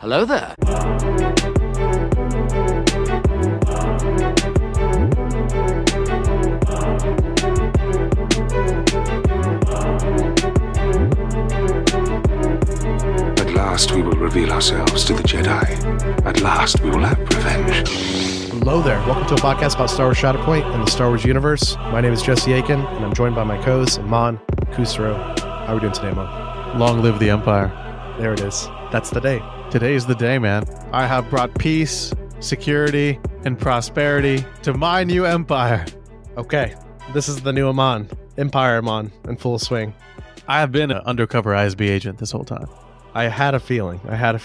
Hello there. At last we will reveal ourselves to the Jedi. At last we will have revenge. Hello there. Welcome to a podcast about Star Wars Shatterpoint and the Star Wars universe. My name is Jesse Aiken, and I'm joined by my co-hosts, Amon, Kusro. How are we doing today, Amon? Long live the Empire. There it is. That's the day. Today's the day, man. I have brought peace, security, and prosperity to my new empire. Okay. This is the new Amon. Empire Amon in full swing. I have been an undercover ISB agent this whole time. I had a feeling.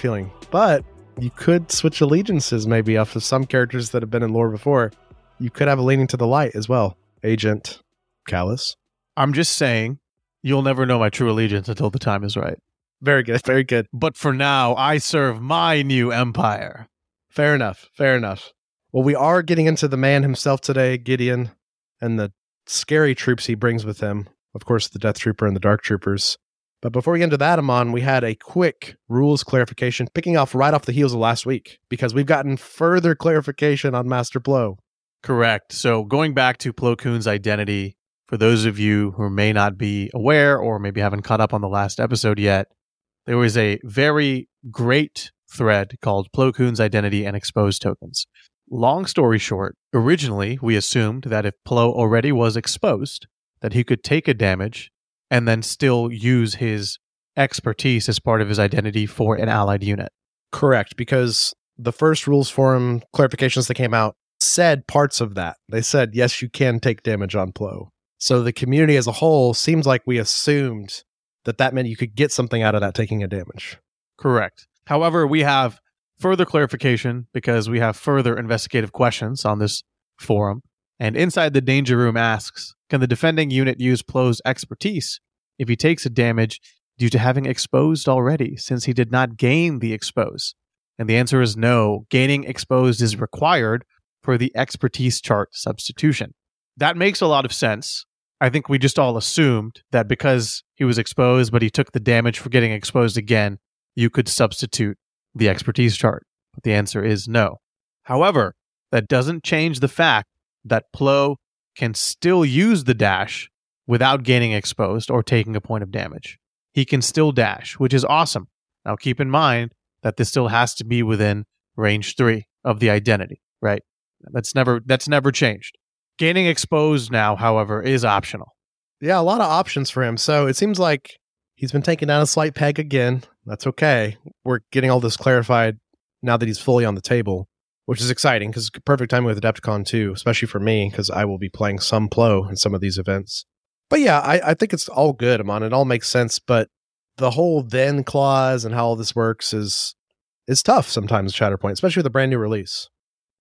But you could switch allegiances maybe off of some characters that have been in lore before. You could have a leaning to the light as well. Agent Kallus. I'm just saying, you'll never know my true allegiance until the time is right. Very good. Very good. But for now, I serve my new empire. Fair enough. Well, we are getting into the man himself today, Gideon, and the scary troops he brings with him. Of course, the Death Trooper and the Dark Troopers. But before we get into that, Amon, we had a quick rules clarification picking off right off the heels of last week, because we've gotten further clarification on Master Plo. Correct. So going back to Plo Koon's identity, for those of you who may not be aware or maybe haven't caught up on the last episode yet, there was a very great thread called Plo Koon's Identity and Exposed Tokens. Long story short, originally we assumed that if Plo already was exposed, that he could take a damage and then still use his expertise as part of his identity for an allied unit. Correct, because the first rules forum clarifications that came out said parts of that. They said, yes, you can take damage on Plo. So the community as a whole seems like we assumed that meant you could get something out of that taking a damage. Correct. However, we have further clarification because we have further investigative questions on this forum. And Inside the Danger Room asks, can the defending unit use Plo's expertise if he takes a damage due to having exposed already, since he did not gain the expose? And the answer is no. Gaining exposed is required for the expertise chart substitution. That makes a lot of sense. I think we just all assumed that because he was exposed, but he took the damage for getting exposed again, you could substitute the expertise chart. But the answer is no. However, that doesn't change the fact that Plo can still use the dash without gaining exposed or taking a point of damage. He can still dash, which is awesome. Now keep in mind that this still has to be within range 3 of the identity, right? That's never changed. Gaining exposed now, however, is optional. Yeah, a lot of options for him. So it seems like he's been taken down a slight peg again. That's okay. We're getting all this clarified now that he's fully on the table, which is exciting because perfect timing with Adepticon too, especially for me because I will be playing some Plo in some of these events. But yeah, I think it's all good, Amon. It all makes sense, but the whole then clause and how all this works is tough sometimes, Shatterpoint, especially with a brand new release.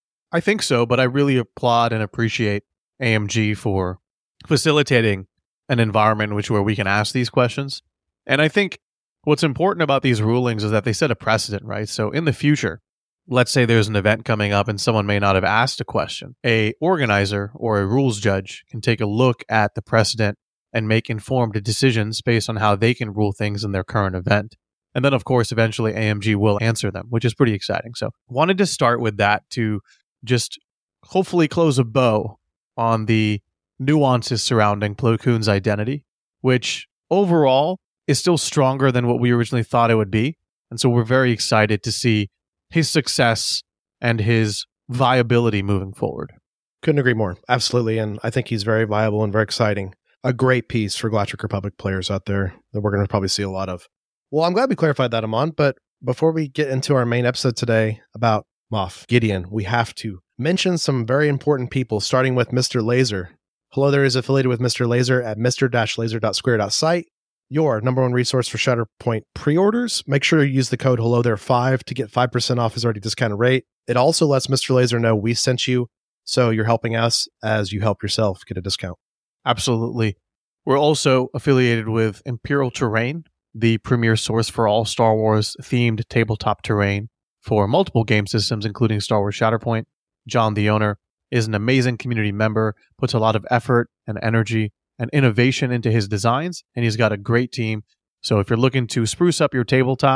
I think so, but I really applaud and appreciate AMG for facilitating an environment where we can ask these questions. And I think what's important about these rulings is that they set a precedent, right? So in the future, let's say there's an event coming up and someone may not have asked a question. A organizer or a rules judge can take a look at the precedent and make informed decisions based on how they can rule things in their current event. And then, of course, eventually AMG will answer them, which is pretty exciting. So wanted to start with that to just hopefully close a bow on the nuances surrounding Plo Koon's identity, which overall is still stronger than what we originally thought it would be. And so we're very excited to see his success and his viability moving forward. Couldn't agree more. Absolutely. And I think he's very viable and very exciting. A great piece for Galactic Republic players out there that we're going to probably see a lot of. Well, I'm glad we clarified that, Amon. But before we get into our main episode today about Moff Gideon, we have to mention some very important people, starting with Mr. Laser. Hello There is affiliated with Mr. Laser at mr-laser.square.site, your number one resource for Shatterpoint pre-orders. Make sure you use the code HelloThere5 to get 5% off his already discounted rate. It also lets Mr. Laser know we sent you, so you're helping us as you help yourself get a discount. Absolutely. We're also affiliated with Imperial Terrain, the premier source for all Star Wars themed tabletop terrain for multiple game systems, including Star Wars Shatterpoint. John, the owner, is an amazing community member, puts a lot of effort and energy and innovation into his designs, and he's got a great team. So if you're looking to spruce up your tabletop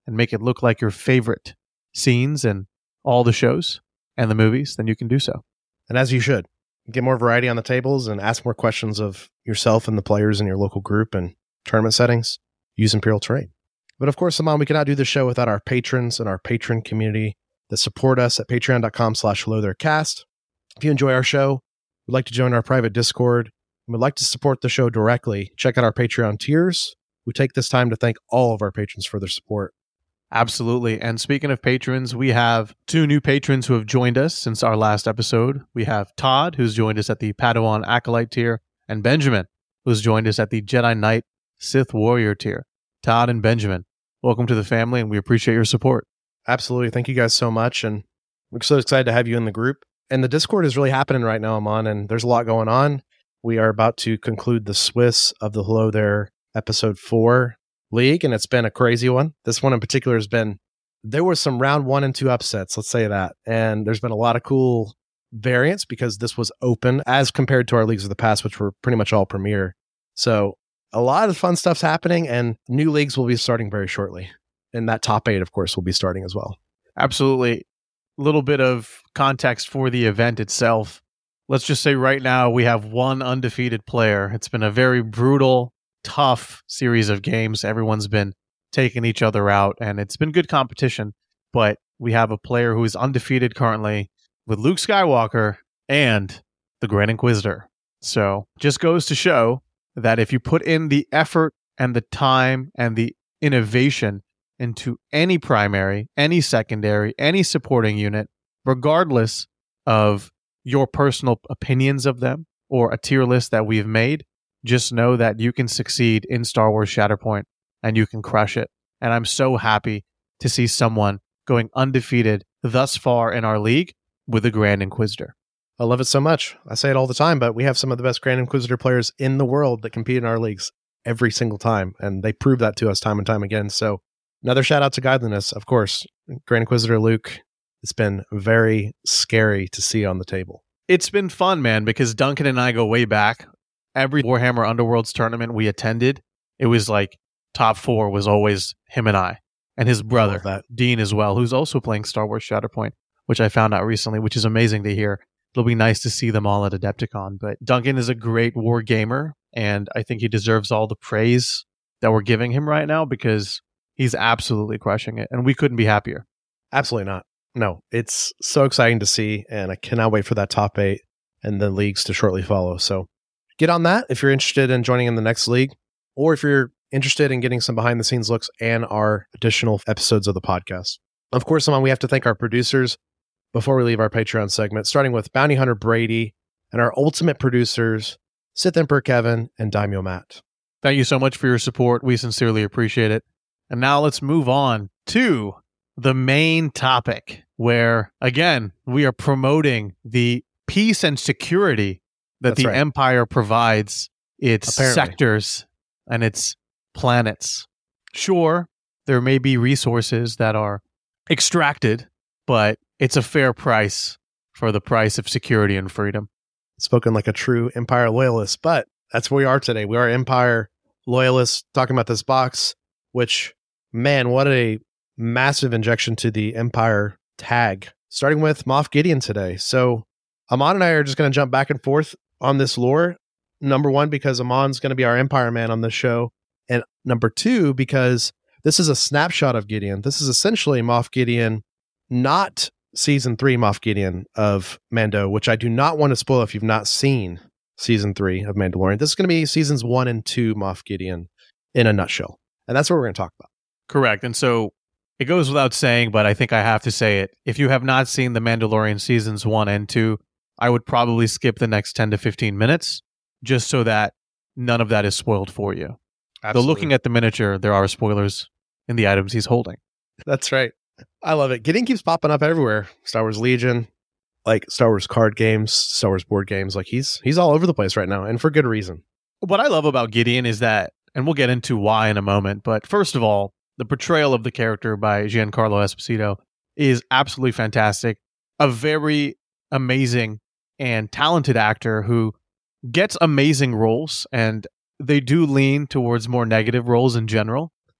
and make it look like your favorite scenes in all the shows and the movies, then you can do so. And as you should. Get more variety on the tables and ask more questions of yourself and the players in your local group and tournament settings. Use Imperial Terrain. But of course, Aman, we cannot do this show without our patrons and our patron community that support us at patreon.com/HelloThereCast. If you enjoy our show, would like to join our private Discord, and would like to support the show directly, check out our Patreon tiers. We take this time to thank all of our patrons for their support. Absolutely. And speaking of patrons, we have 2 new patrons who have joined us since our last episode. We have Todd, who's joined us at the Padawan Acolyte tier, and Benjamin, who's joined us at the Jedi Knight Sith Warrior tier. Todd and Benjamin, welcome to the family, and we appreciate your support. Absolutely. Thank you guys so much. And we're so excited to have you in the group. And the Discord is really happening right now, Aman, and there's a lot going on. We are about to conclude the Swiss of the Hello There Episode 4 League, and it's been a crazy one. This one in particular there were some round 1 and 2 upsets, let's say that. And there's been a lot of cool variants because this was open as compared to our leagues of the past, which were pretty much all Premier. So a lot of fun stuff's happening, and new leagues will be starting very shortly. And that top 8, of course, will be starting as well. Absolutely. A little bit of context for the event itself. Let's just say right now we have 1 undefeated player. It's been a very brutal, tough series of games. Everyone's been taking each other out, and it's been good competition. But we have a player who is undefeated currently with Luke Skywalker and the Grand Inquisitor. So just goes to show that if you put in the effort and the time and the innovation into any primary, any secondary, any supporting unit, regardless of your personal opinions of them or a tier list that we've made, just know that you can succeed in Star Wars Shatterpoint and you can crush it. And I'm so happy to see someone going undefeated thus far in our league with the Grand Inquisitor. I love it so much. I say it all the time, but we have some of the best Grand Inquisitor players in the world that compete in our leagues every single time. And they prove that to us time and time again. So another shout out to Godliness, of course. Grand Inquisitor Luke, it's been very scary to see on the table. It's been fun, man, because Duncan and I go way back. Every Warhammer Underworlds tournament we attended, it was like top 4 was always him and I. And his brother, Dean, as well, who's also playing Star Wars Shatterpoint, which I found out recently, which is amazing to hear. It'll be nice to see them all at Adepticon. But Duncan is a great war gamer, and I think he deserves all the praise that we're giving him right now because he's absolutely crushing it, and we couldn't be happier. Absolutely not. No, it's so exciting to see, and I cannot wait for that top 8 and the leagues to shortly follow. So get on that if you're interested in joining in the next league, or if you're interested in getting some behind-the-scenes looks and our additional episodes of the podcast. Of course, Aman, we have to thank our producers before we leave our Patreon segment, starting with Bounty Hunter Brady and our ultimate producers, Sith Emperor Kevin and Daimyo Matt. Thank you so much for your support. We sincerely appreciate it. And now let's move on to the main topic, where, again, we are promoting the peace and security that the Empire provides its sectors and its planets. Sure, there may be resources that are extracted, but it's a fair price for the price of security and freedom. Spoken like a true Empire loyalist, but that's where we are today. We are Empire loyalists talking about this box, which, man, what a massive injection to the Empire tag, starting with Moff Gideon today. So Aman and I are just going to jump back and forth on this lore. Number 1, because Aman's going to be our Empire man on this show. And number 2, because this is a snapshot of Gideon. This is essentially Moff Gideon, not season 3 Moff Gideon of Mando, which I do not want to spoil if you've not seen season 3 of Mandalorian. This is going to be seasons 1 and 2 Moff Gideon in a nutshell. And that's what we're going to talk about. Correct. And so it goes without saying, but I think I have to say it. If you have not seen The Mandalorian seasons 1 and 2, I would probably skip the next 10 to 15 minutes just so that none of that is spoiled for you. Absolutely. Though looking at the miniature, there are spoilers in the items he's holding. That's right. I love it. Gideon keeps popping up everywhere. Star Wars Legion, like Star Wars card games, Star Wars board games. Like he's all over the place right now, and for good reason. What I love about Gideon is that, and we'll get into why in a moment, but first of all, the portrayal of the character by Giancarlo Esposito is absolutely fantastic. A very amazing and talented actor who gets amazing roles, and they do lean towards more negative roles in general.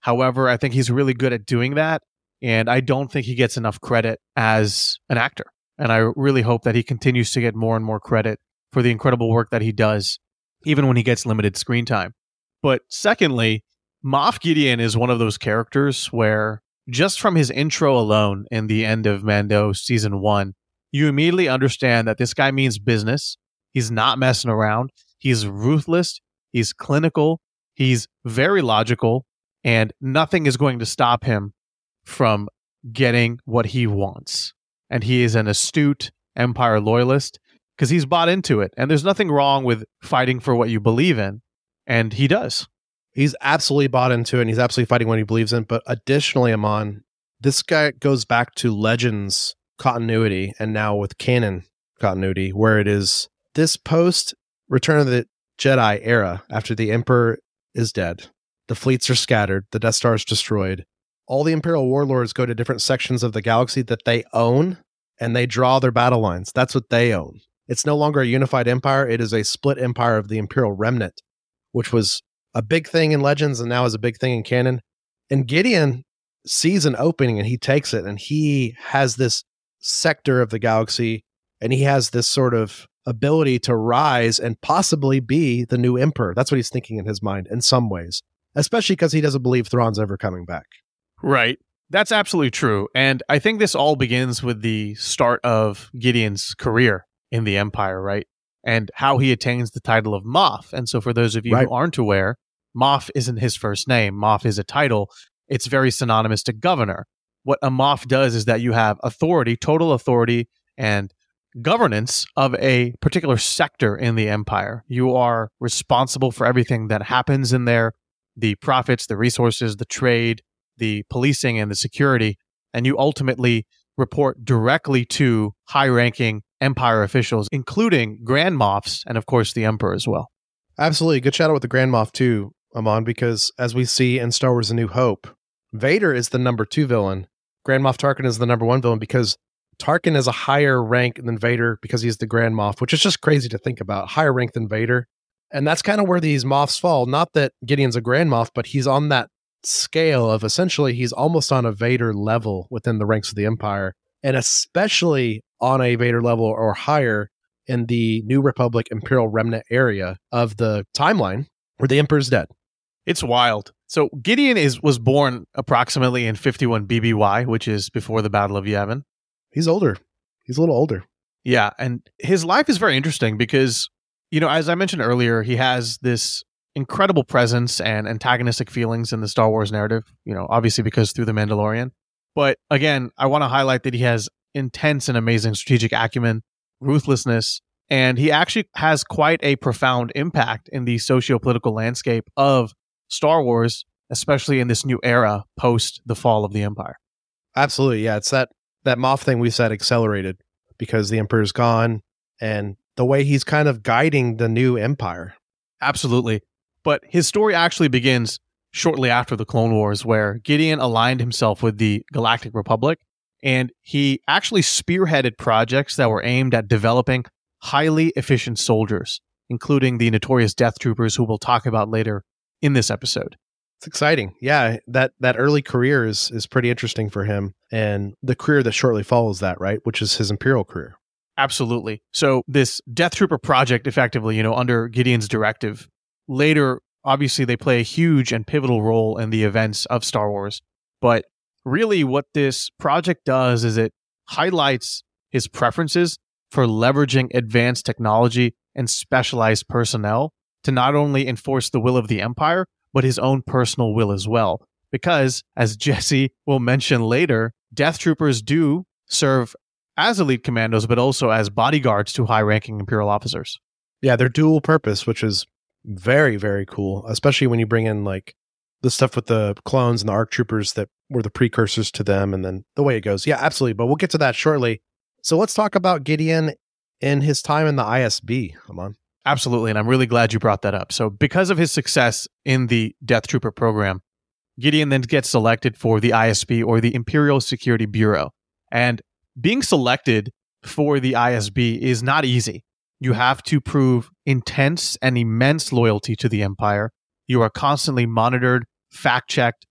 However, I think he's really good at doing that. And I don't think he gets enough credit as an actor. And I really hope that he continues to get more and more credit for the incredible work that he does, even when he gets limited screen time. But secondly, Moff Gideon is one of those characters where just from his intro alone in the end of Mando season 1, you immediately understand that this guy means business. He's not messing around. He's ruthless. He's clinical. He's very logical. And nothing is going to stop him from getting what he wants. And he is an astute Empire loyalist because he's bought into it. And there's nothing wrong with fighting for what you believe in. And he does. He's absolutely bought into it, and he's absolutely fighting what he believes in. But additionally, Amon, this guy goes back to Legends continuity and now with canon continuity, where it is this post Return of the Jedi era after the Emperor is dead. The fleets are scattered. The Death Star is destroyed. All the Imperial warlords go to different sections of the galaxy that they own, and they draw their battle lines. That's what they own. It's no longer a unified empire. It is a split empire of the Imperial Remnant, which was a big thing in Legends and now is a big thing in canon. And Gideon sees an opening and he takes it, and he has this sector of the galaxy, and he has this sort of ability to rise and possibly be the new emperor. That's what he's thinking in his mind in some ways, especially because he doesn't believe Thrawn's ever coming back. Right. That's absolutely true. And I think this all begins with the start of Gideon's career in the Empire, right? And how he attains the title of Moff. And so for those of you who aren't aware, Moff isn't his first name. Moff is a title. It's very synonymous to governor. What a Moff does is that you have authority, total authority, and governance of a particular sector in the Empire. You are responsible for everything that happens in there, the profits, the resources, the trade, the policing, and the security. And you ultimately report directly to high-ranking Empire officials, including Grand Moffs, and of course the Emperor as well. Absolutely. Good shout out with the Grand Moff too, Amon, because as we see in Star Wars A New Hope, Vader is the number 2 villain. Grand Moff Tarkin is the number 1 villain because Tarkin is a higher rank than Vader because he's the Grand Moff, which is just crazy to think about. Higher rank than Vader. And that's kind of where these Moffs fall. Not that Gideon's a Grand Moff, but he's on that scale of essentially he's almost on a Vader level within the ranks of the Empire, and especially on a Vader level or higher in the New Republic Imperial Remnant area of the timeline where the Emperor's dead. It's wild. So Gideon was born approximately in 51 BBY, which is before the Battle of Yavin. He's older. He's a little older. Yeah, and his life is very interesting because, as I mentioned earlier, he has this incredible presence and antagonistic feelings in the Star Wars narrative, obviously because through The Mandalorian. But again, I want to highlight that he has intense and amazing strategic acumen, ruthlessness, and he actually has quite a profound impact in the socio-political landscape of Star Wars, especially in this new era post the fall of the Empire. Absolutely, yeah. It's that Moff thing we said accelerated because the Emperor's gone and the way he's kind of guiding the new Empire. Absolutely. But his story actually begins shortly after the Clone Wars, where Gideon aligned himself with the Galactic Republic, and he actually spearheaded projects that were aimed at developing highly efficient soldiers, including the notorious Death Troopers, who we'll talk about later in this episode. It's exciting. Yeah, that early career is pretty interesting for him, and the career that shortly follows that, right, which is his Imperial career. Absolutely. So this Death Trooper project, effectively, under Gideon's directive, later, obviously, they play a huge and pivotal role in the events of Star Wars. But really what this project does is it highlights his preferences for leveraging advanced technology and specialized personnel to not only enforce the will of the Empire, but his own personal will as well. Because, as Jesse will mention later, Death Troopers do serve as elite commandos, but also as bodyguards to high-ranking Imperial officers. Yeah, they're dual purpose, which is very, very cool, especially when you bring in like the stuff with the clones and the ARC troopers that were the precursors to them, and then the way it goes. Yeah, absolutely. But we'll get to that shortly. So let's talk about Gideon in his time in the ISB. Come on. Absolutely. And I'm really glad you brought that up. So because of his success in the Death Trooper program, Gideon then gets selected for the ISB, or the Imperial Security Bureau. And being selected for the ISB is not easy. You have to prove intense and immense loyalty to the Empire. You are constantly monitored, fact-checked,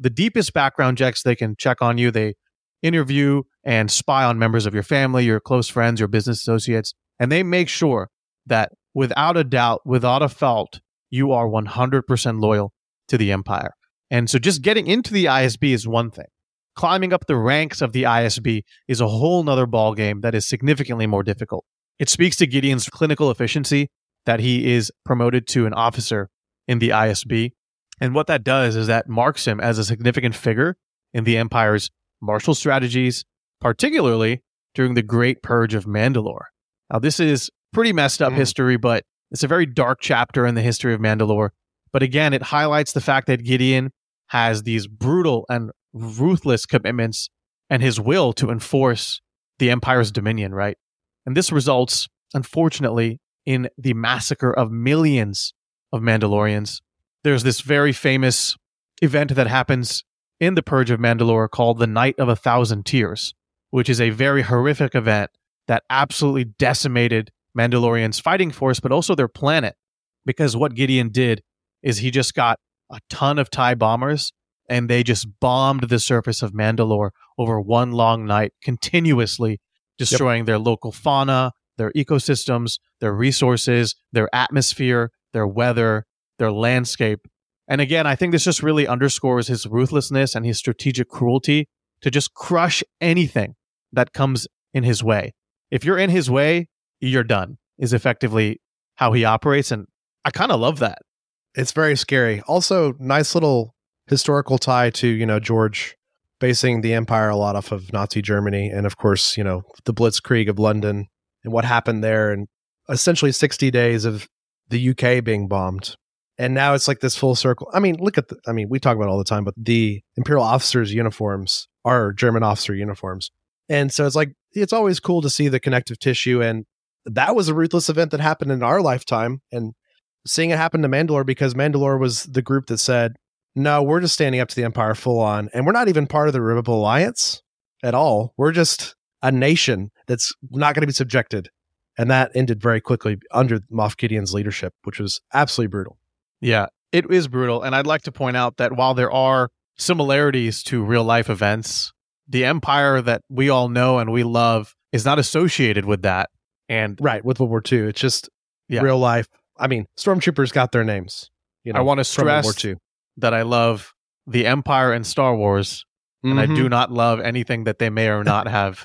the deepest background checks they can check on you. They interview and spy on members of your family, your close friends, your business associates, and they make sure that without a doubt, without a fault, you are 100% loyal to the Empire. And so just getting into the ISB is one thing. Climbing up the ranks of the ISB is a whole nother ballgame that is significantly more difficult. It speaks to Gideon's clinical efficiency that he is promoted to an officer in the ISB. And what that does is that marks him as a significant figure in the Empire's martial strategies, particularly during the Great Purge of Mandalore. Now, this is pretty messed up history, but it's a very dark chapter in the history of Mandalore. But again, it highlights the fact that Gideon has these brutal and ruthless commitments and his will to enforce the Empire's dominion, right? And this results, unfortunately, in the massacre of millions of Mandalorians. There's this very famous event that happens in the Purge of Mandalore called the Night of 1,000 Tears, which is a very horrific event that absolutely decimated Mandalorians' fighting force, but also their planet. Because what Gideon did is he just got a ton of TIE bombers and they just bombed the surface of Mandalore over one long night, continuously destroying their local fauna, their ecosystems, their resources, their atmosphere, their weather, their landscape. And again, I think this just really underscores his ruthlessness and his strategic cruelty to just crush anything that comes in his way. If you're in his way, you're done, is effectively how he operates. And I kind of love that. It's very scary. Also, nice little historical tie to, George basing the Empire a lot off of Nazi Germany. And of course, the Blitzkrieg of London and what happened there, and essentially 60 days of the UK being bombed. And now it's like this full circle. I mean, we talk about it all the time, but the Imperial officers' uniforms are German officer uniforms. And so it's always cool to see the connective tissue. And that was a ruthless event that happened in our lifetime. And seeing it happen to Mandalore, because Mandalore was the group that said, no, we're just standing up to the Empire full on. And we're not even part of the Rebel Alliance at all. We're just a nation that's not going to be subjected. And that ended very quickly under Moff Gideon's leadership, which was absolutely brutal. Yeah, it is brutal. And I'd like to point out that while there are similarities to real life events, the Empire that we all know and we love is not associated with that. And right, with World War II, it's just real life. I mean, stormtroopers got their names. I want to stress that I love the Empire and Star Wars, and I do not love anything that they may or not have.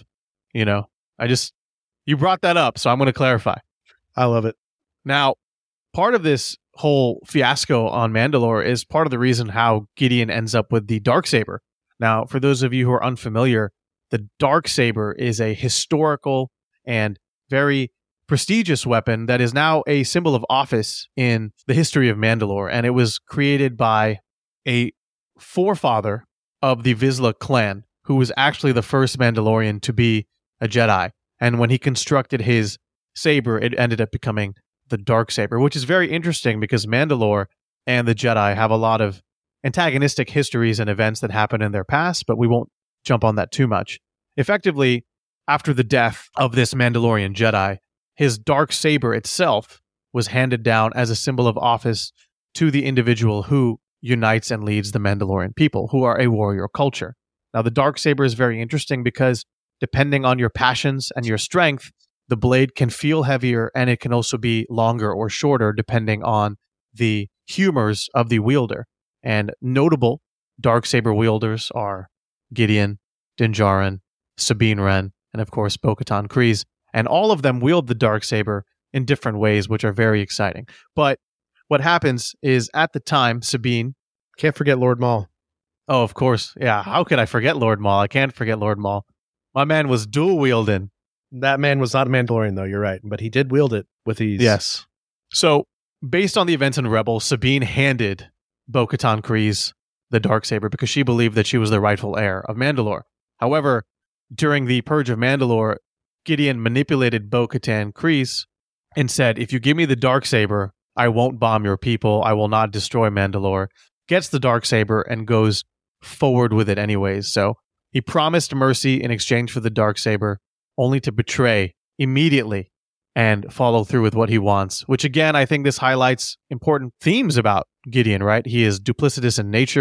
You brought that up, so I'm going to clarify. I love it. Now, part of this whole fiasco on Mandalore is part of the reason how Gideon ends up with the Darksaber. Now, for those of you who are unfamiliar, the Darksaber is a historical and very prestigious weapon that is now a symbol of office in the history of Mandalore. And it was created by a forefather of the Vizsla clan, who was actually the first Mandalorian to be a Jedi. And when he constructed his saber, it ended up becoming the Darksaber, which is very interesting because Mandalore and the Jedi have a lot of antagonistic histories and events that happen in their past, but we won't jump on that too much. Effectively, after the death of this Mandalorian Jedi, his Darksaber itself was handed down as a symbol of office to the individual who unites and leads the Mandalorian people, who are a warrior culture. Now, the Darksaber is very interesting because depending on your passions and your strength, the blade can feel heavier and it can also be longer or shorter depending on the humors of the wielder. And notable Darksaber wielders are Gideon, Din Djarin, Sabine Wren, and of course Bo-Katan Kryze. And all of them wield the Darksaber in different ways, which are very exciting. But what happens is at the time, Sabine... Can't forget Lord Maul. Oh, of course. Yeah, how could I forget Lord Maul? I can't forget Lord Maul. My man was dual wielding. That man was not a Mandalorian, though, you're right. But he did wield it with ease. Yes. So, based on the events in Rebels, Sabine handed Bo-Katan Kryze the Darksaber because she believed that she was the rightful heir of Mandalore. However, during the Purge of Mandalore, Gideon manipulated Bo-Katan Kryze and said, if you give me the Darksaber, I won't bomb your people. I will not destroy Mandalore. Gets the Darksaber and goes forward with it anyways. So he promised mercy in exchange for the Darksaber, only to betray immediately and follow through with what he wants. Which again, I think this highlights important themes about Gideon, right? He is duplicitous in nature.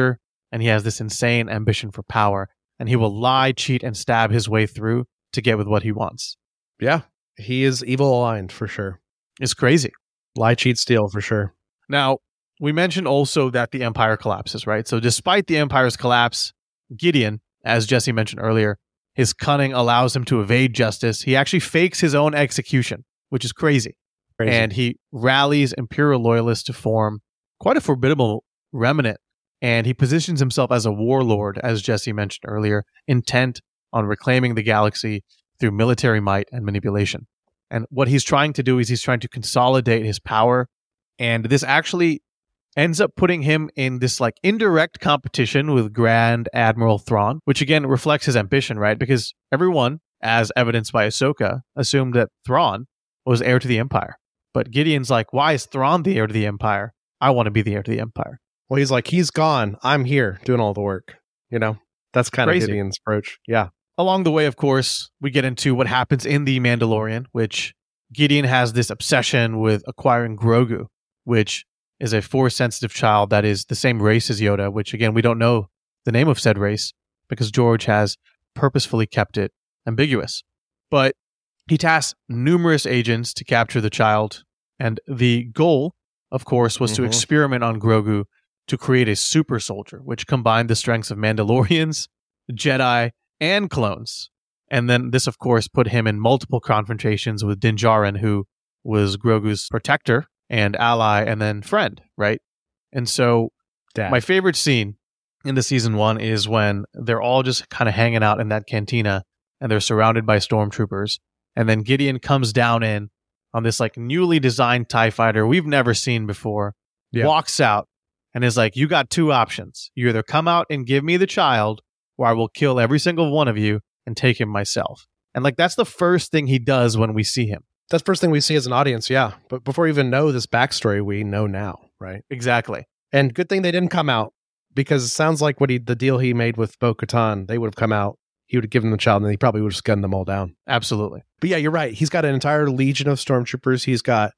and he has this insane ambition for power, and he will lie, cheat, and stab his way through to get with what he wants. Yeah, he is evil aligned for sure. It's crazy. Lie, cheat, steal for sure. Now, we mentioned also that the Empire collapses, right? So despite the Empire's collapse, Gideon, as Jesse mentioned earlier, his cunning allows him to evade justice. He actually fakes his own execution, which is crazy. And he rallies Imperial loyalists to form quite a formidable remnant. And he positions himself as a warlord, as Jesse mentioned earlier, intent on reclaiming the galaxy through military might and manipulation. And what he's trying to do is he's trying to consolidate his power. And this actually ends up putting him in this like indirect competition with Grand Admiral Thrawn, which again reflects his ambition, right? Because everyone, as evidenced by Ahsoka, assumed that Thrawn was heir to the Empire. But Gideon's like, why is Thrawn the heir to the Empire? I want to be the heir to the Empire. Well, he's like, he's gone. I'm here doing all the work. You know, that's kind of Gideon's approach. Yeah. Along the way, of course, we get into what happens in The Mandalorian, which Gideon has this obsession with acquiring Grogu, which is a Force-sensitive child that is the same race as Yoda, which, again, we don't know the name of said race because George has purposefully kept it ambiguous. But he tasks numerous agents to capture the child, and the goal, of course, was to experiment on Grogu to create a super soldier, which combined the strengths of Mandalorians, Jedi, and clones. And then this, of course, put him in multiple confrontations with Din Djarin, who was Grogu's protector and ally and then friend, right? And so my favorite scene in the season 1 is when they're all just kind of hanging out in that cantina and they're surrounded by stormtroopers. And then Gideon comes down in on this like newly designed TIE fighter we've never seen before, walks out and is like, you got two options. You either come out and give me the child or I will kill every single one of you and take him myself. And like, that's the first thing he does when we see him. That's the first thing we see as an audience, yeah. But before we even know this backstory, we know now, right? Exactly. And good thing they didn't come out, because it sounds like the deal he made with Bo-Katan, they would have come out, he would have given them the child, and then he probably would have just gunned them all down. Absolutely. But yeah, you're right. He's got an entire legion of stormtroopers. He's got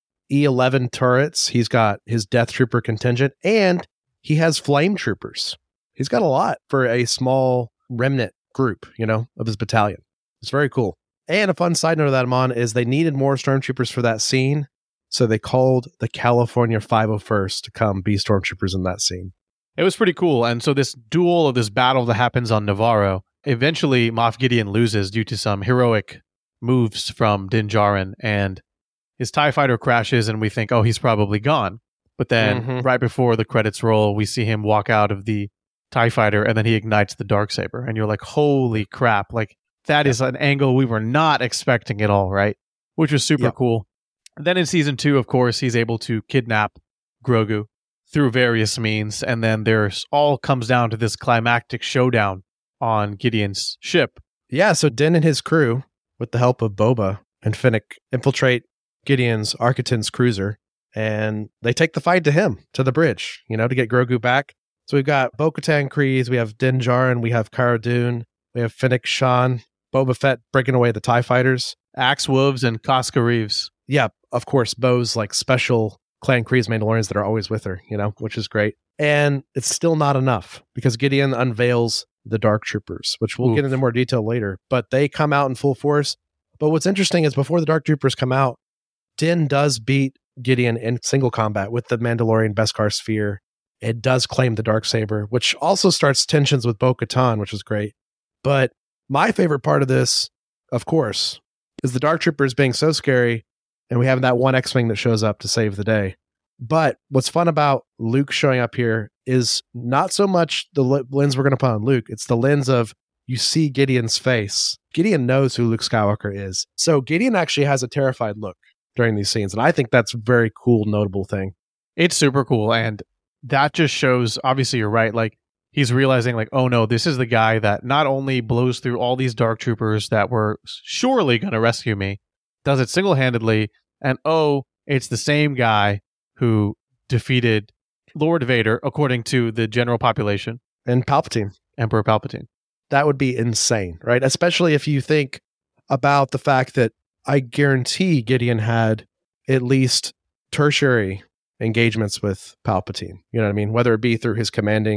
E-11 turrets. He's got his Death Trooper contingent, and he has flame troopers. He's got a lot for a small remnant group, of his battalion. It's very cool. And a fun side note of that, Amon, is they needed more stormtroopers for that scene, so they called the California 501st to come be stormtroopers in that scene. It was pretty cool. And so this duel, or this battle that happens on Navarro, eventually Moff Gideon loses due to some heroic moves from Din Djarin, and his TIE fighter crashes, and we think, oh, he's probably gone. But then right before the credits roll, we see him walk out of the TIE fighter, and then he ignites the Darksaber. And you're like, holy crap. Like, that is an angle we were not expecting at all, right? Which was super cool. Then in season 2, of course, he's able to kidnap Grogu through various means. And then there's all comes down to this climactic showdown on Gideon's ship. Yeah, so Din and his crew, with the help of Boba and Fennec, infiltrate Gideon's Arquitens cruiser. And they take the fight to him, to the bridge, to get Grogu back. So we've got Bo-Katan Kryze, we have Din Djarin, we have Cara Dune, we have Fennec Shan, Boba Fett breaking away the TIE fighters. Axe Woves and Casca Reeves. Yeah, of course, Bo's like special Clan Kryze Mandalorians that are always with her, which is great. And it's still not enough, because Gideon unveils the Dark Troopers, which we'll get into more detail later. But they come out in full force. But what's interesting is before the Dark Troopers come out, Din does beat Gideon in single combat with the Mandalorian Beskar Sphere. It does claim the Darksaber, which also starts tensions with Bo-Katan, which is great. But my favorite part of this, of course, is the Dark Troopers being so scary, and we have that one X-Wing that shows up to save the day. But what's fun about Luke showing up here is not so much the lens we're going to put on Luke. It's the lens of, you see Gideon's face. Gideon knows who Luke Skywalker is. So Gideon actually has a terrified look during these scenes. And I think that's a very cool, notable thing. It's super cool. And that just shows, obviously you're right, like he's realizing like, oh no, this is the guy that not only blows through all these Dark Troopers that were surely going to rescue me, does it single-handedly, and oh, it's the same guy who defeated Lord Vader, according to the general population. And Palpatine. Emperor Palpatine. That would be insane, right? Especially if you think about the fact that I guarantee Gideon had at least tertiary engagements with Palpatine. You know what I mean? Whether it be through his commanding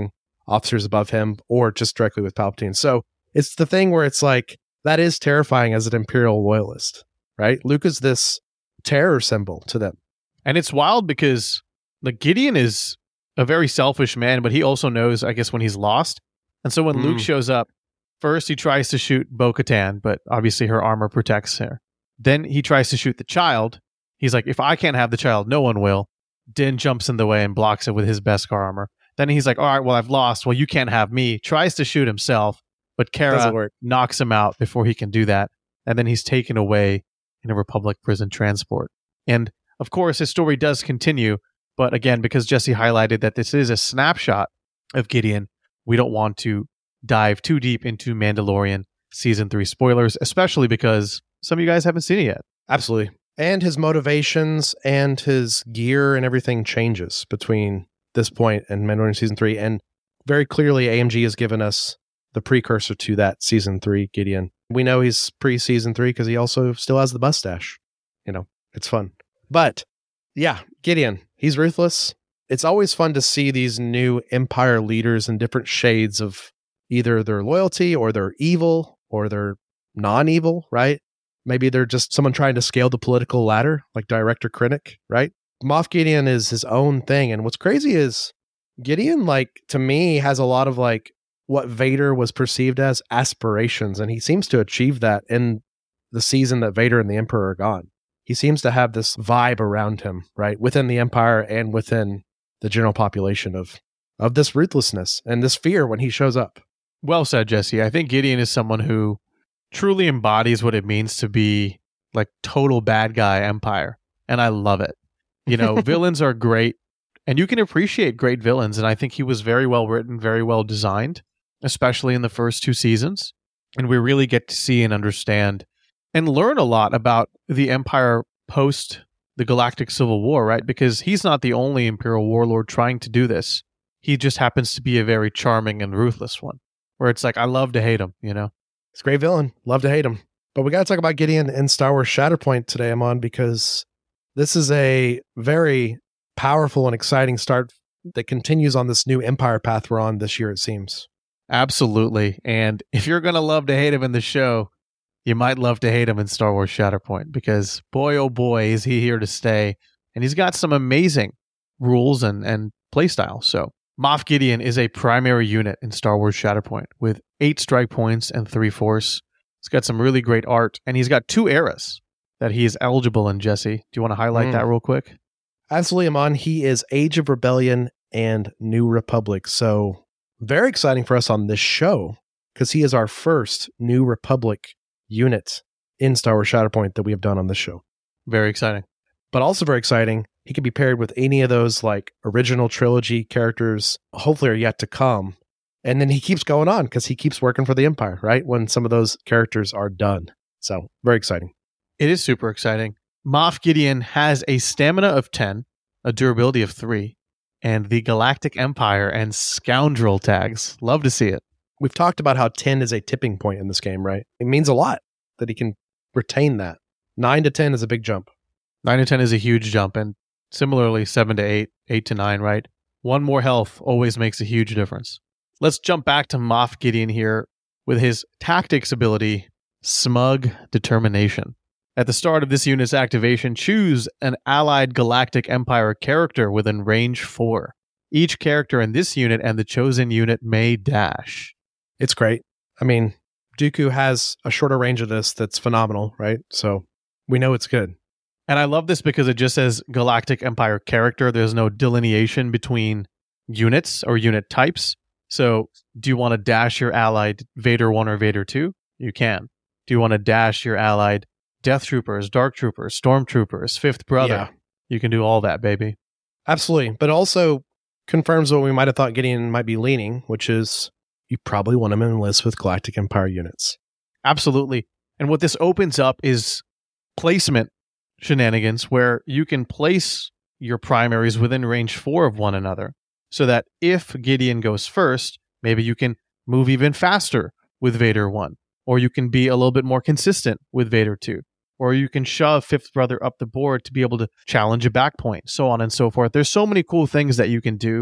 officers above him or just directly with Palpatine. So it's the thing where it's like, that is terrifying as an Imperial loyalist, right? Luke is this terror symbol to them. And it's wild because like Gideon is a very selfish man, but he also knows, I guess, when he's lost. And so when Luke shows up, first he tries to shoot Bo-Katan, but obviously her armor protects her. Then he tries to shoot the child. He's like, if I can't have the child, no one will. Din jumps in the way and blocks it with his Beskar armor. Then he's like, all right, well, I've lost. Well, you can't have me. Tries to shoot himself, but Cara knocks him out before he can do that. And then he's taken away in a Republic prison transport. And of course, his story does continue. But again, because Jesse highlighted that this is a snapshot of Gideon, we don't want to dive too deep into Mandalorian Season 3 spoilers, especially because some of you guys haven't seen it yet. Absolutely. And his motivations and his gear and everything changes between this point and Mandalorian Season 3. And very clearly, AMG has given us the precursor to that Season 3 Gideon. We know he's pre-Season 3 because he also still has the mustache. You know, it's fun. But yeah, Gideon, he's ruthless. It's always fun to see these new Empire leaders in different shades of either their loyalty or their evil or their non-evil, right? Maybe they're just someone trying to scale the political ladder, like Director Krennic, right? Moff Gideon is his own thing. And what's crazy is Gideon, like, to me, has a lot of like what Vader was perceived as aspirations. And he seems to achieve that in the season that Vader and the Emperor are gone. He seems to have this vibe around him, right? Within the Empire and within the general population of this ruthlessness and this fear when he shows up. Well said, Jesse. I think Gideon is someone who truly embodies what it means to be like total bad guy Empire. And I love it. You know, villains are great and you can appreciate great villains. And I think he was very well written, very well designed, especially in the first 2 seasons. And we really get to see and understand and learn a lot about the Empire post the Galactic Civil War, right? Because he's not the only Imperial warlord trying to do this. He just happens to be a very charming and ruthless one, where it's like, I love to hate him, you know? He's a great villain. Love to hate him. But we got to talk about Gideon in Star Wars Shatterpoint today, Amon, because this is a very powerful and exciting start that continues on this new Empire path we're on this year, it seems. Absolutely. And if you're going to love to hate him in the show, you might love to hate him in Star Wars Shatterpoint, because boy, oh boy, is he here to stay. And he's got some amazing rules and playstyle. So Moff Gideon is a primary unit in Star Wars Shatterpoint with 8 strike points and 3 force. He's got some really great art, and he's got 2 eras that he is eligible in, Jesse. Do you want to highlight that real quick? Absolutely, Amon. He is Age of Rebellion and New Republic. So very exciting for us on this show, because he is our first New Republic unit in Star Wars Shatterpoint that we have done on this show. Very exciting. But also very exciting, he can be paired with any of those like original trilogy characters, hopefully are yet to come. And then he keeps going on because he keeps working for the Empire, right? When some of those characters are done. So very exciting. It is super exciting. Moff Gideon has a stamina of 10, a durability of 3, and the Galactic Empire and Scoundrel tags. Love to see it. We've talked about how 10 is a tipping point in this game, right? It means a lot that he can retain that. 9 to 10 is a big jump. 9 to 10 is a huge jump. And similarly, 7 to 8, 8 to 9, right? 1 more health always makes a huge difference. Let's jump back to Moff Gideon here with his tactics ability, Smug Determination. At the start of this unit's activation, choose an allied Galactic Empire character within range 4. Each character in this unit and the chosen unit may dash. It's great. I mean, Dooku has a shorter range of this that's phenomenal, right? So we know it's good. And I love this because it just says Galactic Empire character. There's no delineation between units or unit types. So do you want to dash your allied Vader 1 or Vader 2? You can. Do you want to dash your allied Death Troopers, Dark Troopers, Stormtroopers, Fifth Brother? Yeah. You can do all that, baby. Absolutely. But also confirms what we might have thought Gideon might be leaning, which is you probably want him to enlist with Galactic Empire units. Absolutely. And what this opens up is placement shenanigans where you can place your primaries within range 4 of one another, so that if Gideon goes first, maybe you can move even faster with Vader 1, or you can be a little bit more consistent with Vader 2, or you can shove Fifth Brother up the board to be able to challenge a back point, so on and so forth. There's so many cool things that you can do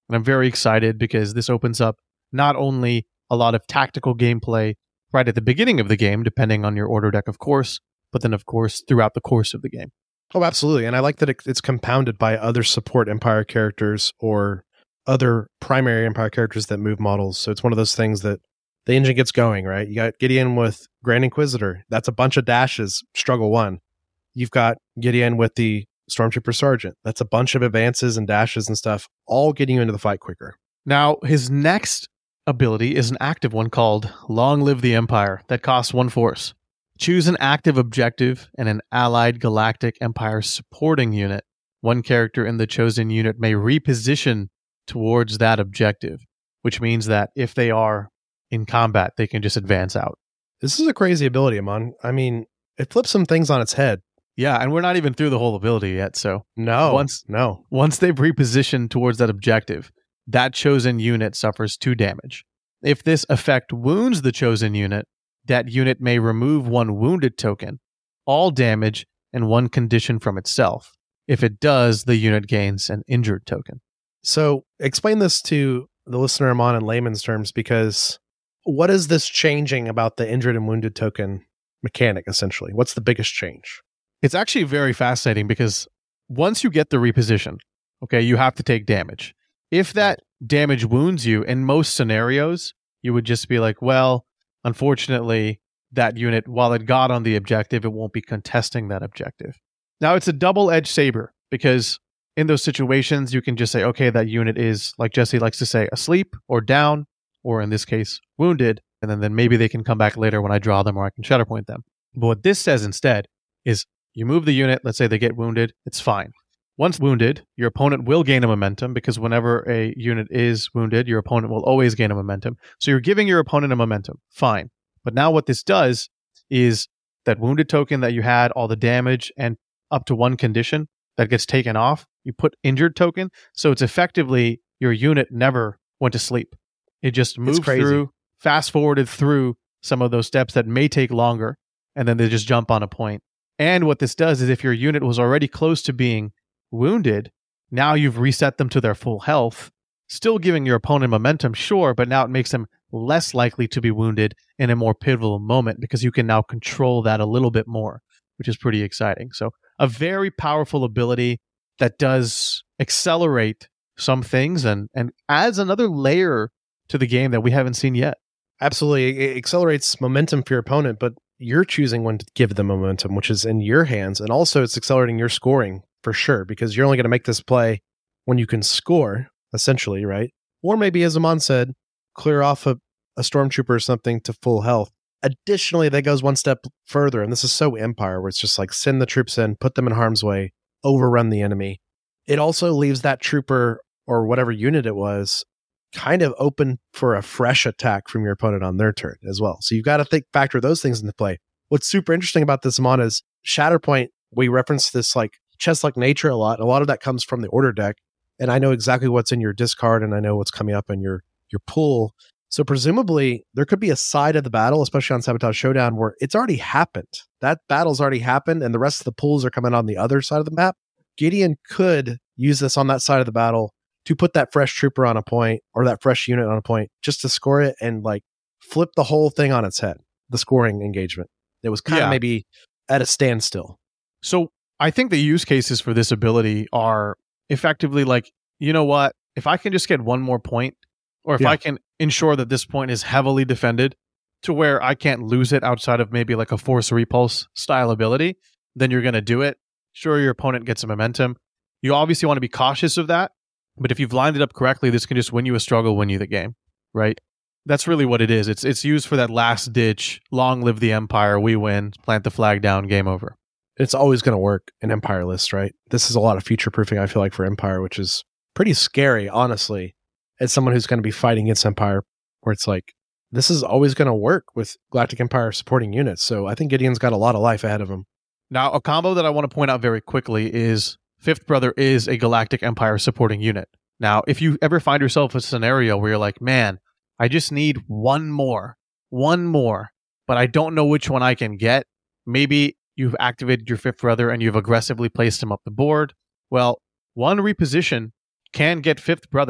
And I'm very excited because this opens up not only a lot of tactical gameplay right at the beginning of the game, depending on your order deck, of course, but then, of course, throughout the course of the game. Oh, absolutely. And I like that it's compounded by other support Empire characters or other primary Empire characters that move models. So it's one of those things that the engine gets going, right? You got Gideon with Grand Inquisitor. That's a bunch of dashes, struggle 1. You've got Gideon with the Stormtrooper Sergeant. That's a bunch of advances and dashes and stuff, all getting you into the fight quicker. Now, his next ability is an active one called Long Live the Empire that costs 1 force. Choose an active objective and an allied Galactic Empire supporting unit. One character in the chosen unit may reposition towards that objective, which means that if they are in combat, they can just advance out. This is a crazy ability, Amon. I mean, it flips some things on its head. Yeah, and we're not even through the whole ability yet, so once they've repositioned towards that objective, that chosen unit suffers 2 damage. If this effect wounds the chosen unit, that unit may remove 1 wounded token, all damage, and 1 condition from itself. If it does, the unit gains an injured token. So explain this to the listener, Amon, in layman's terms, because what is this changing about the injured and wounded token mechanic, essentially? What's the biggest change? It's actually very fascinating because once you get the reposition, okay, you have to take damage. If that damage wounds you, in most scenarios, you would just be like, well, unfortunately, that unit, while it got on the objective, it won't be contesting that objective. Now, it's a double-edged saber because in those situations, you can just say, okay, that unit is, like Jesse likes to say, asleep or down, or in this case, wounded, and then maybe they can come back later when I draw them or I can Shatterpoint them. But what this says instead is you move the unit, let's say they get wounded, it's fine. Once wounded, your opponent will gain a momentum because whenever a unit is wounded, your opponent will always gain a momentum. So you're giving your opponent a momentum. Fine. But now what this does is that wounded token that you had, all the damage, and up to 1 condition that gets taken off, you put injured token. So it's effectively your unit never went to sleep. It just moved through, fast forwarded through some of those steps that may take longer, and then they just jump on a point. And what this does is if your unit was already close to being wounded, now you've reset them to their full health, still giving your opponent momentum, sure, but now it makes them less likely to be wounded in a more pivotal moment because you can now control that a little bit more, which is pretty exciting. So a very powerful ability that does accelerate some things and adds another layer to the game that we haven't seen yet. Absolutely. It accelerates momentum for your opponent, but you're choosing when to give them momentum, which is in your hands. And also it's accelerating your scoring for sure, because you're only going to make this play when you can score, essentially, right? Or maybe, as Amon said, clear off a stormtrooper or something to full health. Additionally, that goes one step further, and this is so Empire, where it's just like send the troops in, put them in harm's way, overrun the enemy. It also leaves that trooper or whatever unit it was kind of open for a fresh attack from your opponent on their turn as well. So you've got to factor those things into play. What's super interesting about this, Amon, is Shatterpoint, we reference this like chess-like nature a lot. A lot of that comes from the order deck, and I know exactly what's in your discard, and I know what's coming up in your pool. So presumably, there could be a side of the battle, especially on Sabotage Showdown, where it's already happened. That battle's already happened, and the rest of the pools are coming on the other side of the map. Gideon could use this on that side of the battle to put that fresh trooper on a point, or that fresh unit on a point, just to score it and like flip the whole thing on its head, the scoring engagement. It was kind of maybe at a standstill. So I think the use cases for this ability are effectively like, you know what, if I can just get one more point, or if I can ensure that this point is heavily defended to where I can't lose it outside of maybe like a force repulse style ability, then you're going to do it. Sure, your opponent gets some momentum. You obviously want to be cautious of that, but if you've lined it up correctly, this can just win you a struggle, win you the game, right? That's really what it is. It's used for that last ditch, long live the Empire, we win, plant the flag down, game over. It's always going to work in Empire lists, right? This is a lot of future proofing, I feel like, for Empire, which is pretty scary, honestly, as someone who's going to be fighting against Empire, where it's like, this is always going to work with Galactic Empire supporting units. So I think Gideon's got a lot of life ahead of him. Now, a combo that I want to point out very quickly is Fifth Brother is a Galactic Empire supporting unit. Now, if you ever find yourself in a scenario where you're like, man, I just need one more, but I don't know which one I can get. Maybe you've activated your Fifth Brother and you've aggressively placed him up the board. Well, one reposition can get Fifth Brother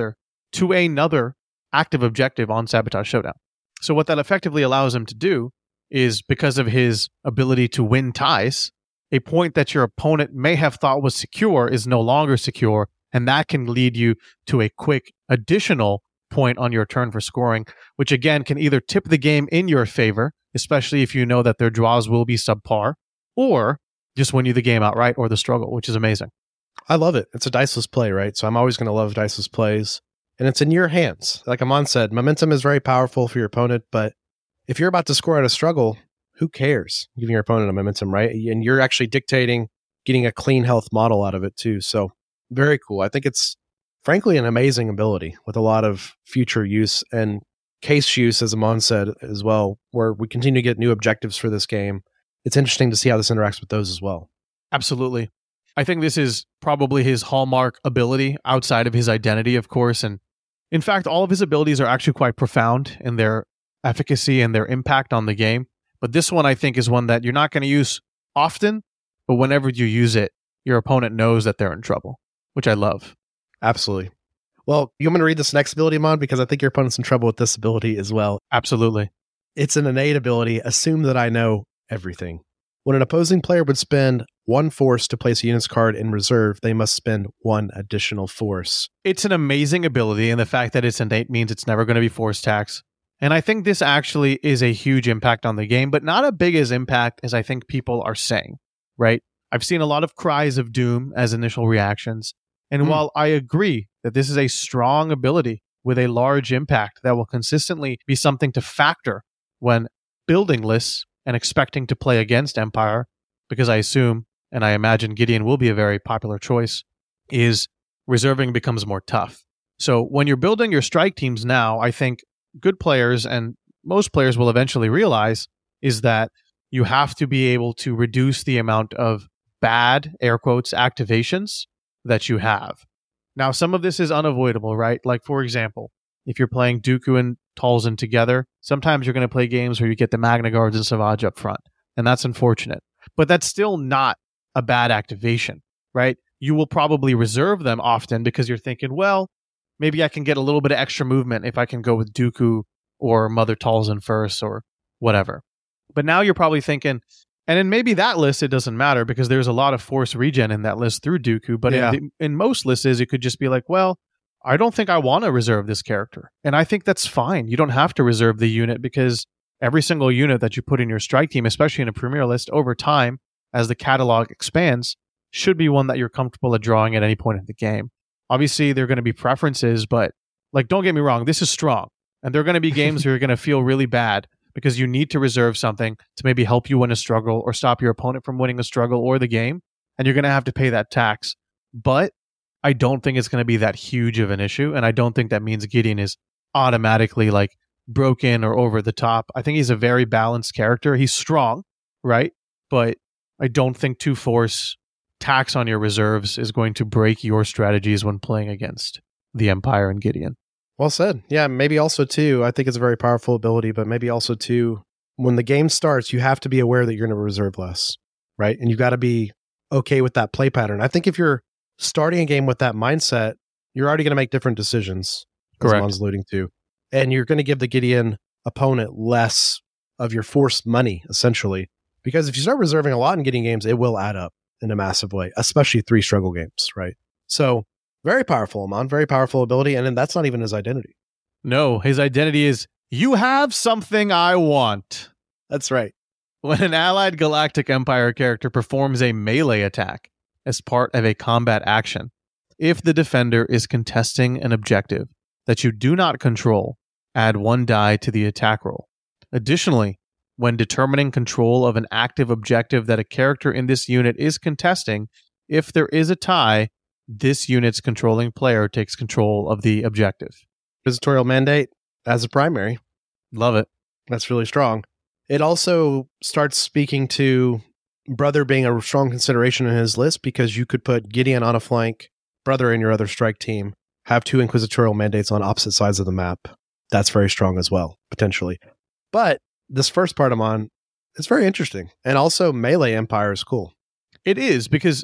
to another active objective on Sabotage Showdown. So what that effectively allows him to do is, because of his ability to win ties, a point that your opponent may have thought was secure is no longer secure, and that can lead you to a quick additional point on your turn for scoring, which again can either tip the game in your favor, especially if you know that their draws will be subpar, or just win you the game outright or the struggle, which is amazing. I love it. It's a diceless play, right? So I'm always going to love diceless plays. And it's in your hands. Like Aman said, momentum is very powerful for your opponent, but if you're about to score at a struggle, who cares? Giving your opponent a momentum, right? And you're actually dictating getting a clean health model out of it too. So very cool. I think it's frankly an amazing ability with a lot of future use and case use, as Aman said as well, where we continue to get new objectives for this game. It's interesting to see how this interacts with those as well. Absolutely. I think this is probably his hallmark ability outside of his identity, of course. And in fact, all of his abilities are actually quite profound in their efficacy and their impact on the game. But this one, I think, is one that you're not going to use often, but whenever you use it, your opponent knows that they're in trouble, which I love. Absolutely. Well, you want me to read this next ability, Mon? Because I think your opponent's in trouble with this ability as well. Absolutely. It's an innate ability. Assume that I know everything. When an opposing player would spend 1 force to place a unit's card in reserve, they must spend 1 additional force. It's an amazing ability, and the fact that it's innate means it's never going to be force tax. And I think this actually is a huge impact on the game, but not as big as impact as I think people are saying, right? I've seen a lot of cries of doom as initial reactions. And while I agree that this is a strong ability with a large impact that will consistently be something to factor when building lists and expecting to play against Empire, because I assume and I imagine Gideon will be a very popular choice, is reserving becomes more tough. So when you're building your strike teams now, I think good players and most players will eventually realize is that you have to be able to reduce the amount of bad, air quotes, activations that you have. Now, some of this is unavoidable, right? Like, for example, if you're playing Dooku and Talzin together, sometimes you're going to play games where you get the Magna Guards and Savage up front, and that's unfortunate. But that's still not a bad activation, right? You will probably reserve them often because you're thinking, well, maybe I can get a little bit of extra movement if I can go with Dooku or Mother Talzin first or whatever. But now you're probably thinking, and in maybe that list, it doesn't matter because there's a lot of force regen in that list through Dooku. But in most lists, it could just be like, well, I don't think I want to reserve this character. And I think that's fine. You don't have to reserve the unit because every single unit that you put in your strike team, especially in a premier list over time, as the catalog expands, should be one that you're comfortable at drawing at any point in the game. Obviously, there are going to be preferences, but like, don't get me wrong, this is strong. And there are going to be games where you're going to feel really bad because you need to reserve something to maybe help you win a struggle or stop your opponent from winning a struggle or the game. And you're going to have to pay that tax. But I don't think it's going to be that huge of an issue. And I don't think that means Gideon is automatically like broken or over the top. I think he's a very balanced character. He's strong, right? But I don't think 2 force tax on your reserves is going to break your strategies when playing against the Empire and Gideon. Well said. Yeah, maybe also too, I think it's a very powerful ability, but maybe also too, when the game starts, you have to be aware that you're going to reserve less, right? And you've got to be okay with that play pattern. I think if you're starting a game with that mindset, you're already going to make different decisions, as Mon's alluding to. And you're going to give the Gideon opponent less of your forced money, essentially. Because if you start reserving a lot in Gideon games, it will add up in a massive way, especially 3 struggle games, right? So, very powerful, Aman. Very powerful ability. And then that's not even his identity. No, his identity is, you have something I want. That's right. When an allied Galactic Empire character performs a melee attack as part of a combat action, if the defender is contesting an objective that you do not control, add 1 die to the attack roll. Additionally, when determining control of an active objective that a character in this unit is contesting, if there is a tie, this unit's controlling player takes control of the objective. Inquisitorial Mandate as a primary. Love it. That's really strong. It also starts speaking to Brother being a strong consideration in his list because you could put Gideon on a flank, Brother in your other strike team, have 2 Inquisitorial Mandates on opposite sides of the map. That's very strong as well, potentially. But this first part I'm on, it's very interesting. And also Melee Empire is cool. It is, because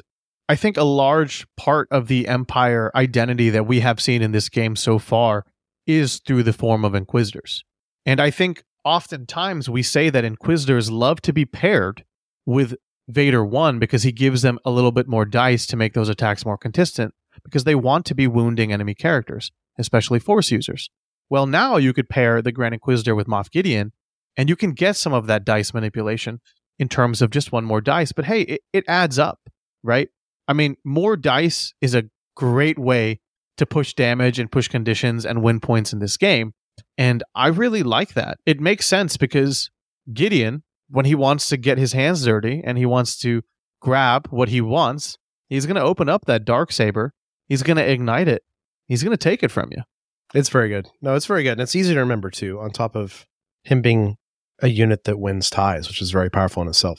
I think a large part of the Empire identity that we have seen in this game so far is through the form of Inquisitors. And I think oftentimes we say that Inquisitors love to be paired with Vader 1 because he gives them a little bit more dice to make those attacks more consistent, because they want to be wounding enemy characters, especially Force users. Well, now you could pair the Grand Inquisitor with Moff Gideon, and you can get some of that dice manipulation in terms of just one more dice. But hey, it adds up, right? I mean, more dice is a great way to push damage and push conditions and win points in this game. And I really like that. It makes sense because Gideon, when he wants to get his hands dirty and he wants to grab what he wants, he's going to open up that Darksaber. He's going to ignite it. He's going to take it from you. It's very good. No, it's very good. And it's easy to remember, too, on top of him being a unit that wins ties, which is very powerful in itself.